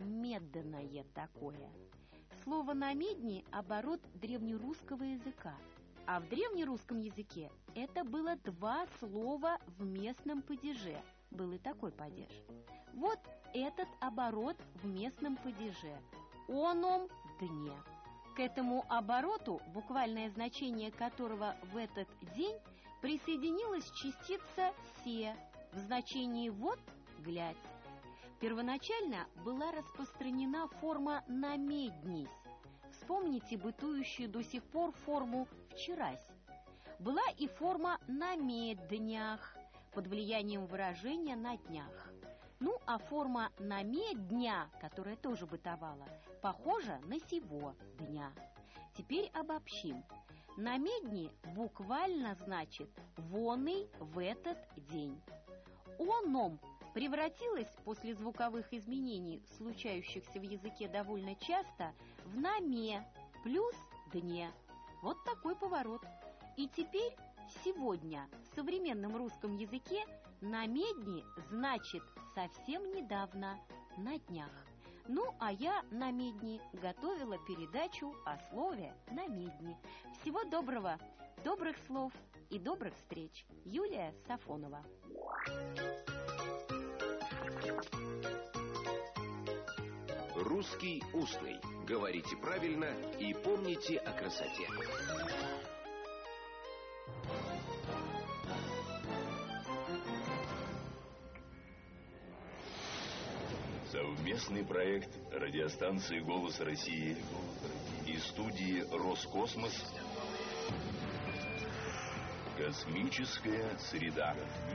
Медное такое. Слово «намедни» – оборот древнерусского языка. А в древнерусском языке это было два слова в местном падеже. Был и такой падеж. Вот этот оборот в местном падеже. Оном дне. К этому обороту, буквальное значение которого в этот день, присоединилась частица «се» в значении «вот, глядь». Первоначально была распространена форма «намеднись». Вспомните бытующую до сих пор форму «вчерась». Была и форма «на меднях» под влиянием выражения «на днях». Ну, а форма «на медня», которая тоже бытовала, похожа на «сего дня». Теперь обобщим. «На медни» буквально значит «воный в этот день». «Оном» превратилась после звуковых изменений, случающихся в языке довольно часто, в «наме» плюс «дне». Вот такой поворот. И теперь сегодня в современном русском языке «на медни» значит совсем недавно, на днях. Ну, а я на медни готовила передачу о слове «на медни». Всего доброго, добрых слов и добрых встреч. Юлия Сафонова. Русский устный. Говорите правильно и помните о красоте. Совместный проект радиостанции «Голос России» и студии «Роскосмос». Космическая среда.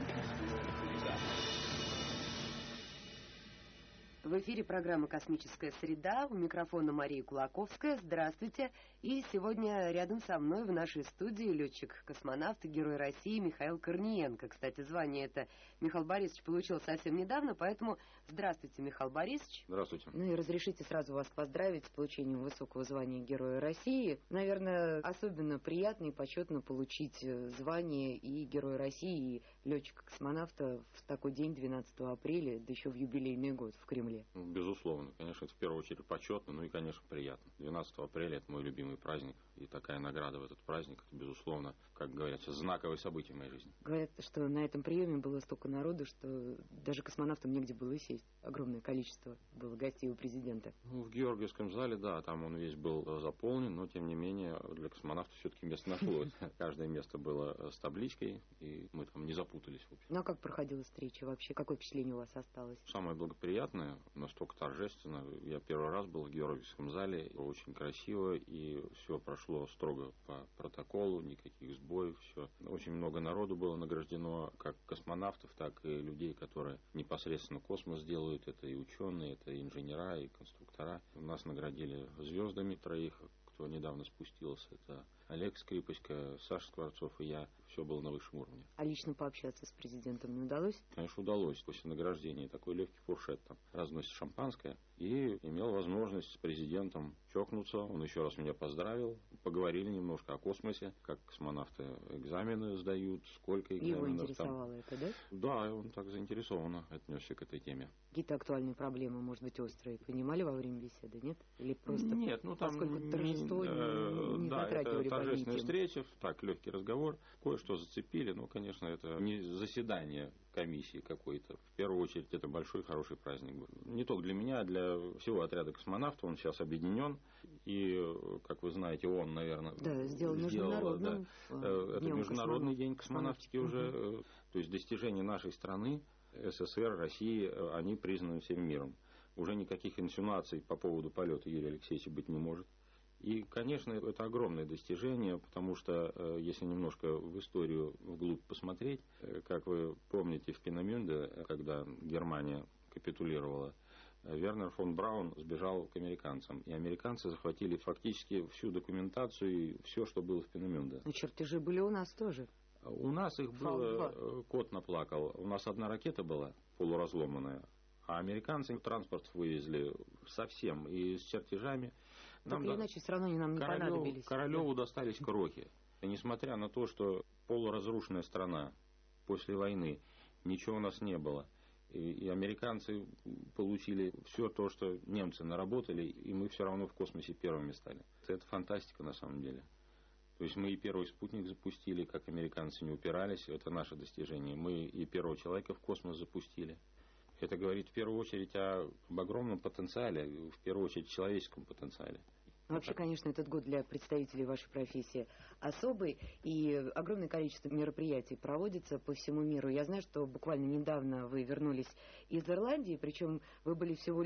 В эфире программа «Космическая среда». У микрофона Мария Кулаковская. Здравствуйте. И сегодня рядом со мной в нашей студии летчик-космонавт и Герой России Михаил Корниенко. Кстати, звание это Михаил Борисович получил совсем недавно, поэтому здравствуйте, Михаил Борисович. Здравствуйте. Ну и разрешите сразу вас поздравить с получением высокого звания Героя России. Наверное, особенно приятно и почетно получить звание и Героя России, и летчика-космонавта в такой день, 12 апреля, да еще в юбилейный год в Кремле. Безусловно. Конечно, это в первую очередь почетно, ну и, конечно, приятно. 12 апреля – это мой любимый праздник, и такая награда в этот праздник, это, безусловно, как говорится, знаковое событие в моей жизни. Говорят, что на этом приеме было столько народу, что даже космонавтам негде было сесть. Огромное количество было гостей у президента. Ну, в Георгиевском зале, да, там он весь был заполнен, но, тем не менее, для космонавтов все-таки место нашлось. Каждое место было с табличкой, и мы там не запутались. Ну, а как проходила встреча вообще? Какое впечатление у вас осталось? Самое благоприятное, настолько торжественно. Я первый раз был в Георгиевском зале, очень красиво, и все прошло строго по протоколу, никаких сбоев, все. Очень много народу было награждено, как космонавтов, так и людей, которые непосредственно космос делают. Это и ученые, это и инженера, и конструктора. Нас наградили звездами троих, кто недавно спустился. Это Олег Скрипочка, Саша Скворцов и я. Все было на высшем уровне. А лично пообщаться с президентом не удалось? Конечно, удалось. После награждения такой легкий фуршет там разносит шампанское. И имел возможность с президентом чокнуться. Он еще раз меня поздравил. Поговорили немножко о космосе, как космонавты экзамены сдают, сколько экзаменов. Его интересовало там. Это, да? Да, он так заинтересованно отнесся к этой теме. Какие-то актуальные проблемы, может быть, острые, понимали во время беседы, нет? Или просто нет, ну там поскольку торжество не да, затрагивали это торжественная встреча, так, легкий разговор. Кое-что зацепили, но, конечно, это не заседание комиссии какой-то. В первую очередь, это большой, хороший праздник был. Не только для меня, а для всего отряда космонавтов. Он сейчас объединен. И, как вы знаете, он, наверное, сделал международным. Да, это Международный день космонавтики уже. То есть достижения нашей страны, СССР, России, они признаны всем миром. Уже никаких инсинуаций по поводу полета Юрия Алексеевича быть не может. И, конечно, это огромное достижение, потому что, если немножко в историю вглубь посмотреть, как вы помните, в Пинамюнде, когда Германия капитулировала, Вернер фон Браун сбежал к американцам. И американцы захватили фактически всю документацию и все, что было в Пинамюнде. Ну, чертежи были у нас тоже. У нас их было, кот наплакал. У нас одна ракета была полуразломанная, а американцы транспорт вывезли совсем и с чертежами. Так или иначе, все равно они нам не понадобились. Королеву достались крохи. И несмотря на то, что полуразрушенная страна после войны, ничего у нас не было. И американцы получили все то, что немцы наработали, и мы все равно в космосе первыми стали. Это фантастика на самом деле. То есть мы и первый спутник запустили, как американцы не упирались, это наше достижение. Мы и первого человека в космос запустили. Это говорит в первую очередь об огромном потенциале, в первую очередь человеческом потенциале. Вообще, конечно, этот год для представителей вашей профессии особый, и огромное количество мероприятий проводится по всему миру. Я знаю, что буквально недавно вы вернулись из Ирландии, причем вы были всего лишь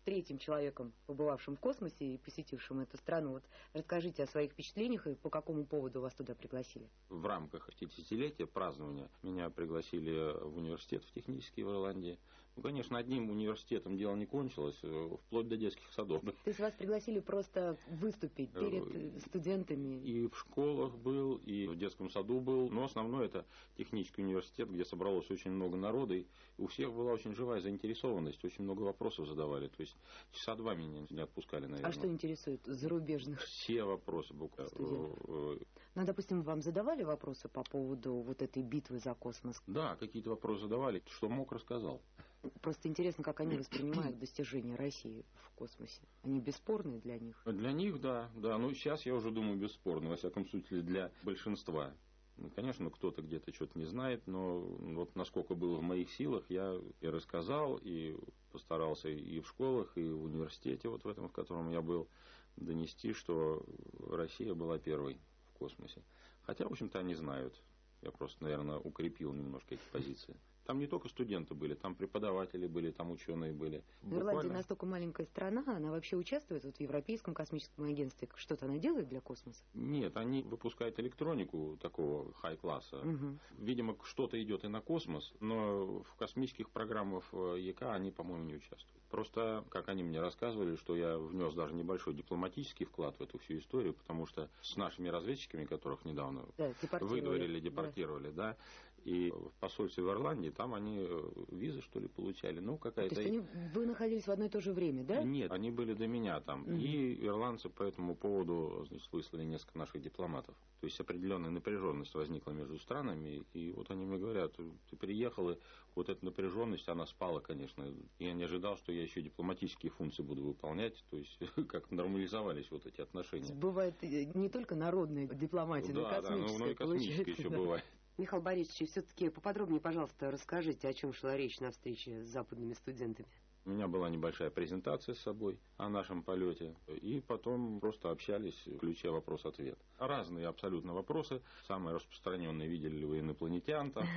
третьим человеком, побывавшим в космосе и посетившим эту страну. Вот расскажите о своих впечатлениях и по какому поводу вас туда пригласили. В рамках 50-летия празднования меня пригласили в университет в технический в Ирландии. Ну, конечно, одним университетом дело не кончилось, вплоть до детских садов. То есть вас пригласили просто выступить перед студентами? И в школах был, и в детском саду был. Но основной это технический университет, где собралось очень много народа. И у всех была очень живая заинтересованность, очень много вопросов задавали. То есть часа 2 меня не отпускали, наверное. А что интересует зарубежных? Все вопросы буквально. Ну, допустим, вам задавали вопросы по поводу вот этой битвы за космос? Да, какие-то вопросы задавали. Что мог, рассказал. Просто интересно, как они воспринимают достижения России в космосе. Они бесспорны для них? Для них, да. Ну, сейчас я уже думаю, бесспорно. Во всяком случае, для большинства. Конечно, кто-то где-то что-то не знает, но вот насколько было в моих силах, я и рассказал, и постарался и в школах, и в университете, вот в этом, в котором я был, донести, что Россия была первой в космосе. Хотя, в общем-то, они знают. Я просто, наверное, укрепил немножко эти позиции. Там не только студенты были, там преподаватели были, там ученые были. Ирландия настолько маленькая страна, она вообще участвует вот в Европейском космическом агентстве? Что-то она делает для космоса? Нет, они выпускают электронику такого хай-класса. Угу. Видимо, что-то идет и на космос, но в космических программах ЕК они, по-моему, не участвуют. Просто, как они мне рассказывали, что я внес даже небольшой дипломатический вклад в эту всю историю, потому что с нашими разведчиками, которых недавно выдворили, депортировали, да, и в посольстве в Ирландии, там они визы, что ли, получали. Ну, какая-то... То есть вы находились в одно и то же время, да? Нет, они были до меня там. Угу. И ирландцы по этому поводу, значит, выслали несколько наших дипломатов. То есть определенная напряженность возникла между странами. И вот они мне говорят, ты приехал, и вот эта напряженность, она спала, конечно. Я не ожидал, что я еще дипломатические функции буду выполнять. То есть как нормализовались вот эти отношения. Бывает не только народная дипломатия, но и космическая. Да, но и космическая еще бывает. Михаил Борисович, все-таки поподробнее, пожалуйста, расскажите, о чем шла речь на встрече с западными студентами. У меня была небольшая презентация с собой о нашем полете, и потом просто общались, включая вопрос-ответ. Разные абсолютно вопросы. Самые распространенные: видели ли вы инопланетян там?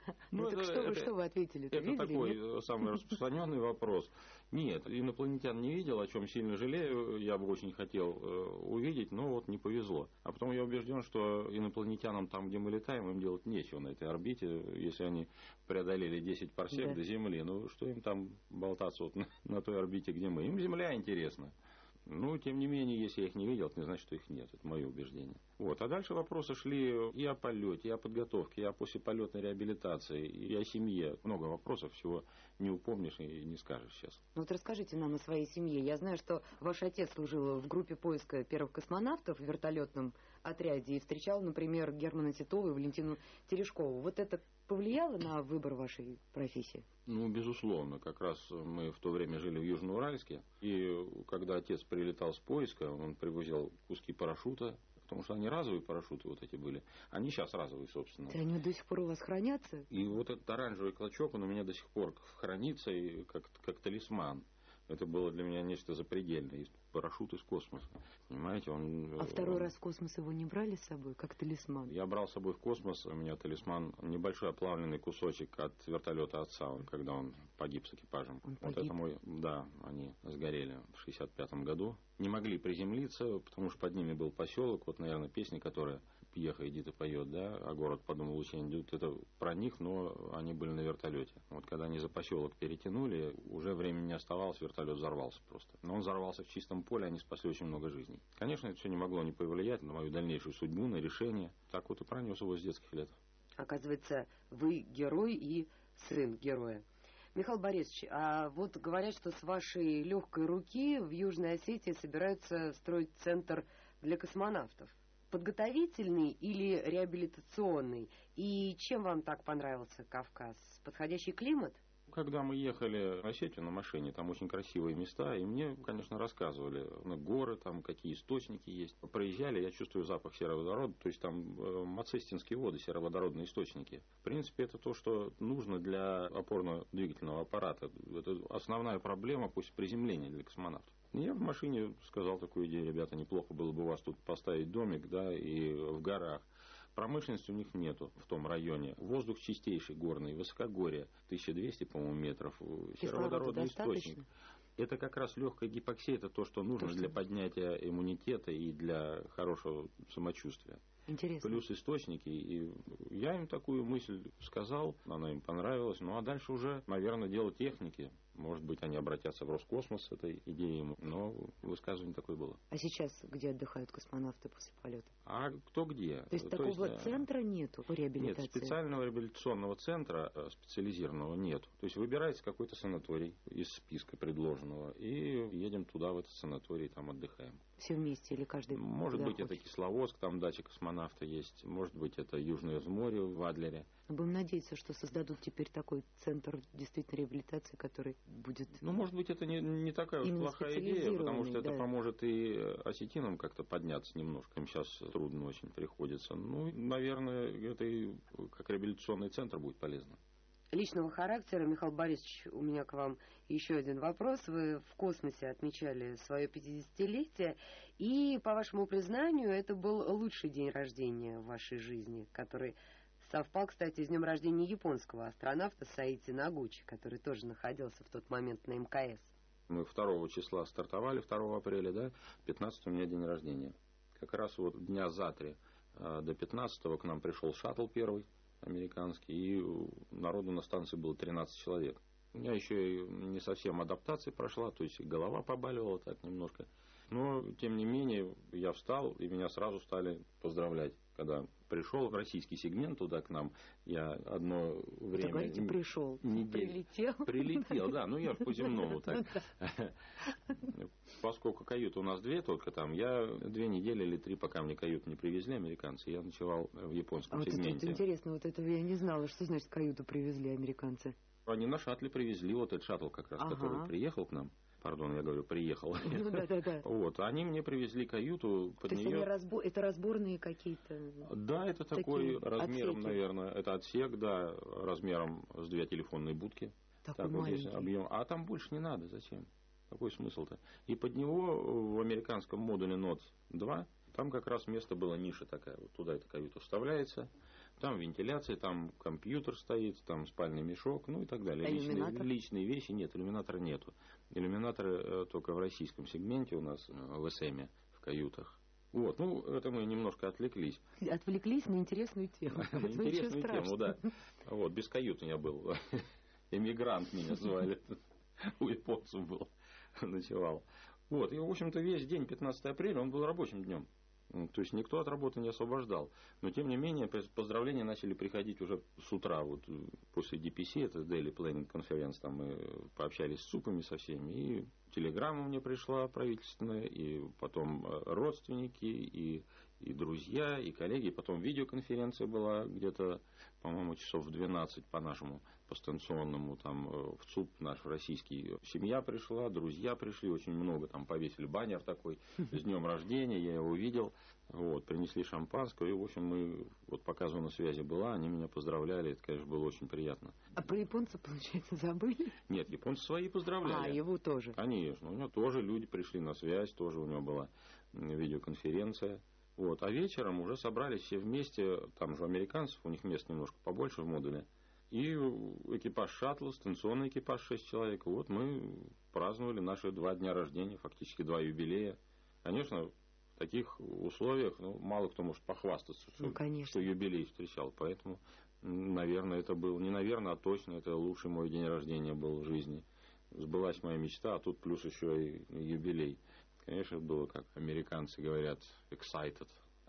Что вы ответили? Это такой самый распространенный вопрос. Нет, инопланетян не видел, о чем сильно жалею. Я бы очень хотел увидеть, но вот не повезло. А потом я убежден, что инопланетянам там, где мы летаем, им делать нечего на этой орбите, если они преодолели 10 парсек до Земли. Ну, что им там болтаться вот на той орбите, где мы? Им Земля интересна. Ну, тем не менее, если я их не видел, это не значит, что их нет. Это мое убеждение. Вот. А дальше вопросы шли и о полете, и о подготовке, и о послеполетной реабилитации, и о семье. Много вопросов, всего не упомнишь и не скажешь сейчас. Вот расскажите нам о своей семье. Я знаю, что ваш отец служил в группе поиска первых космонавтов в вертолетном отряде и встречал, например, Германа Титова и Валентину Терешкову. Вот это повлияло на выбор вашей профессии? Ну, безусловно. Как раз мы в то время жили в Южноуральске, и когда отец прилетал с поиска, он привозил куски парашюта, потому что они разовые парашюты вот эти были. Они сейчас разовые, собственно. Они до сих пор у вас хранятся? И вот этот оранжевый клочок, он у меня до сих пор хранится и как талисман. Это было для меня нечто запредельное. Парашют из космоса. Понимаете, А второй раз в космос его не брали с собой, как талисман? Я брал с собой в космос, у меня талисман, небольшой оплавленный кусочек от вертолета отца, когда он погиб с экипажем. Вот это мой, да, они сгорели в 65-м году. Не могли приземлиться, потому что под ними был поселок. Вот, наверное, песня, которая Пьеха Эдита поет, да, а город, подумал, очень идет. Это про них, но они были на вертолете. Вот когда они за поселок перетянули, уже времени не оставалось, вертолет взорвался просто. Но он взорвался в чистом поле, они спасли очень много жизней. Конечно, это все не могло не повлиять на мою дальнейшую судьбу, на решение. Так вот и пронес его с детских лет. Оказывается, вы герой и сын героя. Михаил Борисович, а вот говорят, что с вашей легкой руки в Южной Осетии собираются строить центр для космонавтов. Подготовительный или реабилитационный? И чем вам так понравился Кавказ? Подходящий климат? Когда мы ехали в Осетию на машине, там очень красивые места, и мне, конечно, рассказывали, горы, там какие источники есть. Проезжали, я чувствую запах сероводорода, то есть там мацестинские воды, сероводородные источники. В принципе, это то, что нужно для опорно-двигательного аппарата. Это основная проблема после приземления для космонавтов. Я в машине сказал такую идею: ребята, неплохо было бы у вас тут поставить домик, да, и в горах. Промышленности у них нету в том районе. Воздух чистейший, горный, высокогорье, 1200, по-моему, метров. Сероводородный источник. Это как раз легкая гипоксия, это то, что нужно для поднятия иммунитета и для хорошего самочувствия. Интересно. Плюс источники. И я им такую мысль сказал, она им понравилась. Ну, а дальше уже, наверное, дело техники. Может быть, они обратятся в Роскосмос с этой идеей. Но высказывание такое было. А сейчас где отдыхают космонавты после полета? А кто где? То есть такого центра нету по реабилитации? Нет, специального реабилитационного центра, специализированного, нет. То есть выбирается какой-то санаторий из списка предложенного. И едем туда, в этот санаторий, там отдыхаем. Все вместе или каждый? Может быть, это Кисловодск, там дача космонавта есть. Может быть, это Южное море в Адлере. Будем надеяться, что создадут теперь такой центр действительно реабилитации, который будет... Ну, может быть, это не такая уж плохая идея, потому что это поможет и осетинам как-то подняться немножко. Им сейчас трудно очень приходится. Ну, наверное, это и как реабилитационный центр будет полезно. Личного характера, Михаил Борисович, у меня к вам еще один вопрос. Вы в космосе отмечали свое 50-летие, и, по вашему признанию, это был лучший день рождения в вашей жизни, который совпал, кстати, с днем рождения японского астронавта Саити Нагучи, который тоже находился в тот момент на МКС. Мы 2 числа стартовали, 2 апреля, да, 15 у меня день рождения. Как раз вот дня за 3 до 15-го к нам пришел шаттл первый, американский, и народу на станции было 13 человек. У меня еще не совсем адаптация прошла, то есть голова побаливала так немножко. Но, тем не менее, я встал, и меня сразу стали поздравлять. Когда пришел российский сегмент туда к нам, я одно время... Вы говорите, пришел, прилетел? Прилетел, да, ну я по земному так. Поскольку каюты у нас 2 только там, я 2 недели или 3, пока мне каюту не привезли американцы, я ночевал в японском сегменте. Это интересно, вот этого я не знала, что значит каюту привезли американцы. Они на шаттле привезли, вот этот шаттл как раз, который приехал к нам. Пардон, я говорю, приехал. Ну, да. Вот, они мне привезли каюту. То есть это разборные какие-то? Да, это такой размером, отсеки, наверное, это отсек, да, размером с 2 телефонные будки. Такой так, маленький. Вот здесь объем. А там больше не надо, зачем? Какой смысл-то? И под него в американском модуле Note 2, там как раз место было, ниша такая, вот туда эта каюта вставляется. Там вентиляция, там компьютер стоит, там спальный мешок, ну и так далее. Личные вещи нет, иллюминатора нету. Иллюминаторы только в российском сегменте у нас, в СМе, в каютах. Вот, ну, это мы немножко отвлеклись. Отвлеклись на интересную тему. На интересную тему, да. Вот, без каюты я был. Эмигрант меня звали. У японцев был, ночевал. Вот, и, в общем-то, весь день, 15 апреля, он был рабочим днем. То есть никто от работы не освобождал. Но, тем не менее, поздравления начали приходить уже с утра. Вот после DPC, это Daily Planning Conference, там мы пообщались с ЦУПами со всеми. И телеграмма мне пришла правительственная, и потом родственники, и друзья, и коллеги. И потом видеоконференция была где-то, по-моему, часов в 12 по нашему, по станционному, там в ЦУП наш российский. Семья пришла, друзья пришли, очень много, там повесили баннер такой с днем рождения, я его увидел. Вот, принесли шампанское, и, в общем, мы, вот пока зона связи была, они меня поздравляли, это, конечно, было очень приятно. А про японца, получается, забыли? Нет, японцы свои поздравляли. А, его тоже? Конечно, у него тоже люди пришли на связь, тоже у него была видеоконференция. Вот, а вечером уже собрались все вместе, там же у американцев, у них мест немножко побольше в модуле. И экипаж шаттла, станционный экипаж 6 человек. Вот мы праздновали наши 2 дня рождения, фактически 2 юбилея. Конечно, в таких условиях мало кто может похвастаться, что юбилей встречал. Поэтому, наверное, это был, не наверное, а точно, это лучший мой день рождения был в жизни. Сбылась моя мечта, а тут плюс еще и юбилей. Конечно, было, как американцы говорят, excited.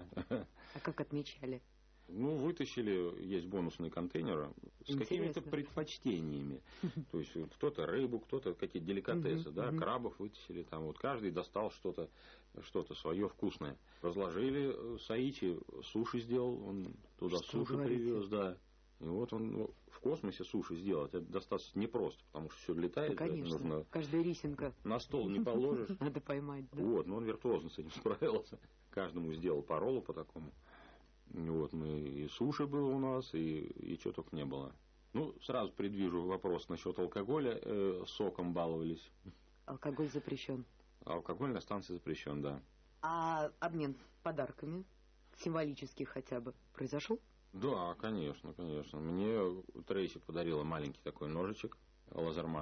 А как отмечали? Ну, вытащили, есть бонусные контейнеры с какими-то предпочтениями. То есть кто-то рыбу, кто-то какие-то деликатесы, да, крабов вытащили. Там вот каждый достал что-то свое вкусное. Разложили, Саичи суши сделал, он туда суши привез, да. И вот он в космосе суши сделать, это достаточно непросто, потому что все летает. Да, конечно, нужно каждая рисинка. На стол не положишь. Надо поймать, да. Вот, но он виртуозно с этим справился. Каждому сделал по роллу по такому. Вот, мы и суши было у нас, и чего только не было. Ну, сразу предвижу вопрос насчет алкоголя. Соком баловались. Алкоголь запрещен. Алкоголь на станции запрещен, да. А обмен подарками, символический хотя бы, произошел? Да, конечно, конечно. Мне Трейси подарила маленький такой ножичек, лазерман.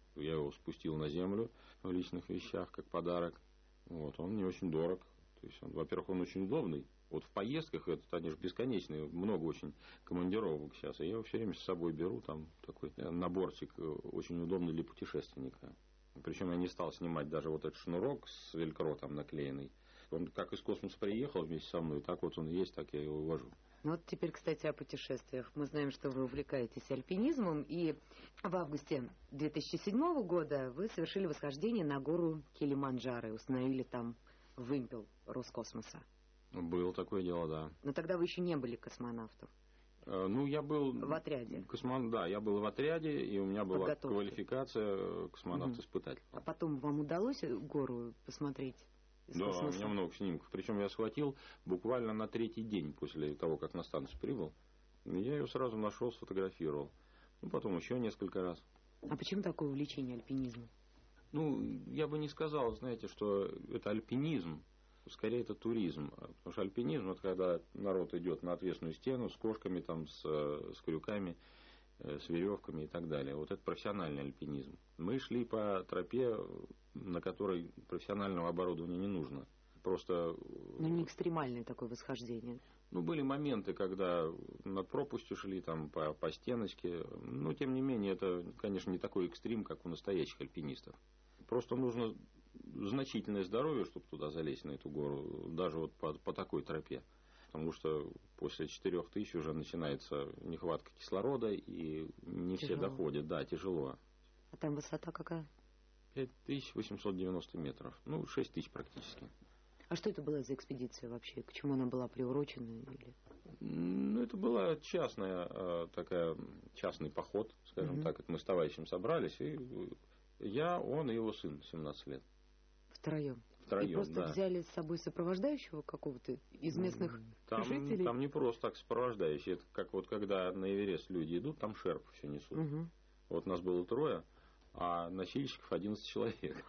Я его спустил на землю в личных вещах, как подарок. Вот, он не очень дорог. То есть, во-первых, он очень удобный. Вот в поездках, они же бесконечные, много очень командировок сейчас. И я его все время с собой беру, там такой наборчик очень удобный для путешественника. Причем я не стал снимать даже вот этот шнурок с велькро там наклеенный. Он как из космоса приехал вместе со мной, так вот он есть, так я его вожу. Ну вот теперь, кстати, о путешествиях. Мы знаем, что вы увлекаетесь альпинизмом, и в августе 2007 года вы совершили восхождение на гору Килиманджаро и установили там вымпел Роскосмоса. Было такое дело, да. Но тогда вы еще не были космонавтом. Ну, я был... В отряде. Да, я был в отряде, и у меня была квалификация космонавт-испытатель. А потом вам удалось гору посмотреть? Да, у меня много снимков. Причем я схватил буквально на 3-й день после того, как на станцию прибыл. Я ее сразу нашел, сфотографировал. Ну, потом еще несколько раз. А почему такое увлечение альпинизмом? Ну, я бы не сказал, знаете, что это альпинизм. Скорее, это туризм. Потому что альпинизм, это когда народ идет на отвесную стену с кошками, там, с крюками, с веревками и так далее. Вот это профессиональный альпинизм. Мы шли по тропе, на которой профессионального оборудования не нужно. Просто... Ну, не экстремальное такое восхождение. Ну, были моменты, когда над пропастью шли там по стеночке. Но, тем не менее, это, конечно, не такой экстрим, как у настоящих альпинистов. Просто нужно значительное здоровье, чтобы туда залезть, на эту гору, даже вот по такой тропе. Потому что после 4000 уже начинается нехватка кислорода, и не все доходят. Да, тяжело. А там высота какая? 5890 метров. Ну, 6000 практически. А что это была за экспедиция вообще? К чему она была приурочена? Или... Ну, это была частный поход, скажем так. Это мы с товарищем собрались, и я, он и его сын, 17 лет. Втроем? Втроем, и просто взяли с собой сопровождающего какого-то из местных жителей? Там не просто так сопровождающий. Это как вот когда на Эверест люди идут, там шерп все несут. Вот нас было 3, а носильщиков 11 человек.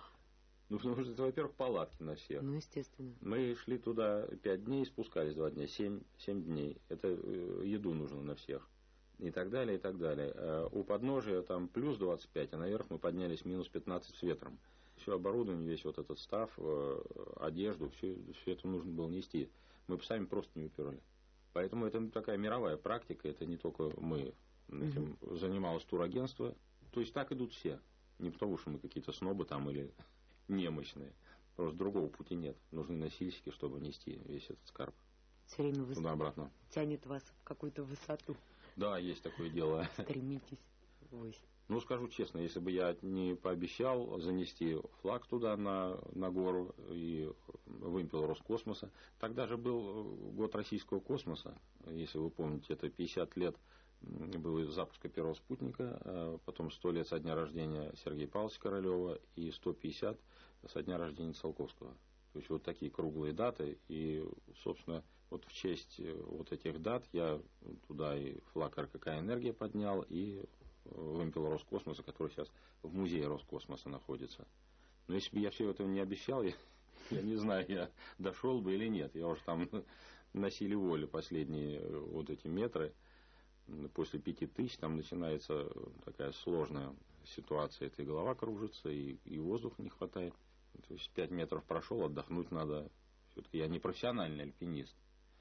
Ну, потому что это, во-первых, палатки на всех. Ну, естественно. Мы шли туда 5 дней, спускались 2 дня, 7 дней. Это еду нужно на всех. И так далее, и так далее. У подножия там плюс 25, а наверх мы поднялись минус 15 с ветром. Все оборудование, весь вот этот став, одежду, все это нужно было нести. Мы сами просто не уперли. Поэтому это такая мировая практика, это не только мы. Этим занималось турагентство. То есть так идут все. Не потому, что мы какие-то снобы там или немощные. Просто другого пути нет. Нужны носильщики, чтобы нести весь этот скарб. Все время туда-обратно. Тянет вас в какую-то высоту. Да, есть такое дело. Стремитесь ввысь. Ну, скажу честно, если бы я не пообещал занести флаг туда на гору и вымпел Роскосмоса, тогда же был год российского космоса, если вы помните, это 50 лет был запуска первого спутника, потом 100 лет со дня рождения Сергея Павловича Королева и 150 со дня рождения Циолковского. То есть вот такие круглые даты, и, собственно, вот в честь вот этих дат я туда и флаг РКК «Энергия» поднял, и вымпел Роскосмоса, который сейчас в музее Роскосмоса находится. Но если бы я все это не обещал, я не знаю, я дошел бы или нет. Я уже там на силе воли последние вот эти метры. После 5000 там начинается такая сложная ситуация. Это и голова кружится, и воздуха не хватает. То есть 5 метров прошел, отдохнуть надо. Все-таки я не профессиональный альпинист.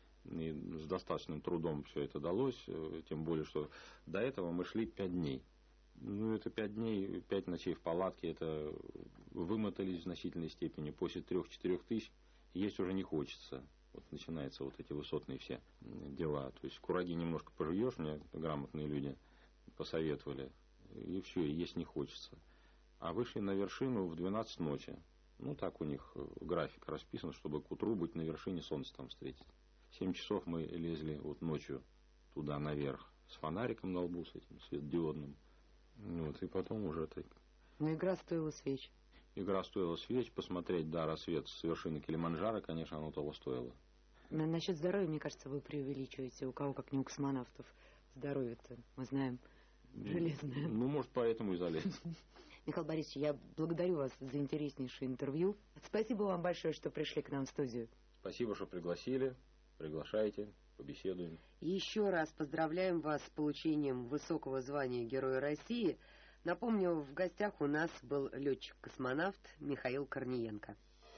И с достаточным трудом все это далось, тем более, что до этого мы шли 5 дней. Ну, это 5 дней, 5 ночей в палатке, это вымотались в значительной степени. После 3-4 тысяч есть уже не хочется. Вот начинаются вот эти высотные все дела. То есть кураги немножко пожуешь, мне грамотные люди посоветовали, и все, и есть не хочется. А вышли на вершину в 12 ночи. Ну, так у них график расписан, чтобы к утру быть на вершине, солнце там встретить. 7 часов мы лезли вот ночью туда наверх с фонариком на лбу, с этим светодиодным. Вот, и потом уже так. Но игра стоила свеч. Игра стоила свеч. Посмотреть, да, рассвет с вершины Килиманджаро, конечно, оно того стоило. Насчет здоровья, мне кажется, вы преувеличиваете. У кого, как не у космонавтов, здоровье-то, мы знаем, железное. Ну, может, поэтому и залез. Михаил Борисович, я благодарю вас за интереснейшее интервью. Спасибо вам большое, что пришли к нам в студию. Спасибо, что пригласили. Приглашайте, побеседуем. Еще раз поздравляем вас с получением высокого звания Героя России. Напомню, в гостях у нас был летчик-космонавт Михаил Корниенко.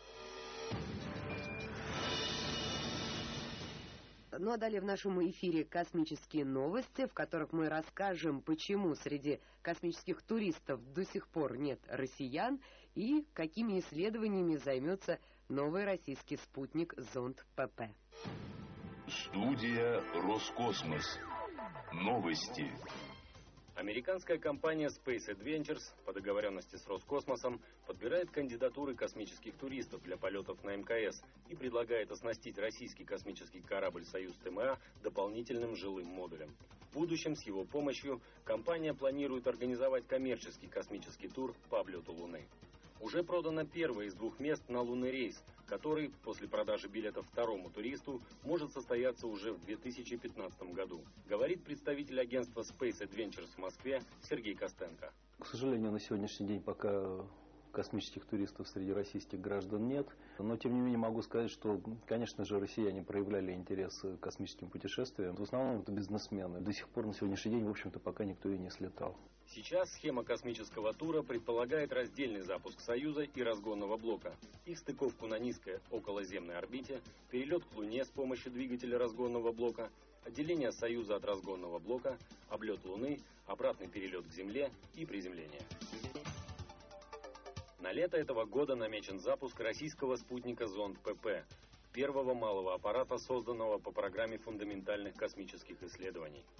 Ну а далее в нашем эфире космические новости, в которых мы расскажем, почему среди космических туристов до сих пор нет россиян и какими исследованиями займется новый российский спутник зонд ПП. Студия «Роскосмос». Новости. Американская компания Space Adventures по договоренности с Роскосмосом подбирает кандидатуры космических туристов для полетов на МКС и предлагает оснастить российский космический корабль «Союз ТМА» дополнительным жилым модулем. В будущем с его помощью компания планирует организовать коммерческий космический тур по облету Луны. Уже продано первое из 2 мест на лунный рейс, который после продажи билетов второму туристу может состояться уже в 2015 году, говорит представитель агентства Space Adventures в Москве Сергей Костенко. К сожалению, на сегодняшний день пока космических туристов среди российских граждан нет. Но, тем не менее, могу сказать, что, конечно же, россияне проявляли интерес к космическим путешествиям. В основном это бизнесмены. До сих пор на сегодняшний день, в общем-то, пока никто и не слетал. Сейчас схема космического тура предполагает раздельный запуск «Союза» и разгонного блока, их стыковку на низкой околоземной орбите, перелет к Луне с помощью двигателя разгонного блока, отделение «Союза» от разгонного блока, облет Луны, обратный перелет к Земле и приземление. На лето этого года намечен запуск российского спутника зонд ПП, первого малого аппарата, созданного по программе фундаментальных космических исследований.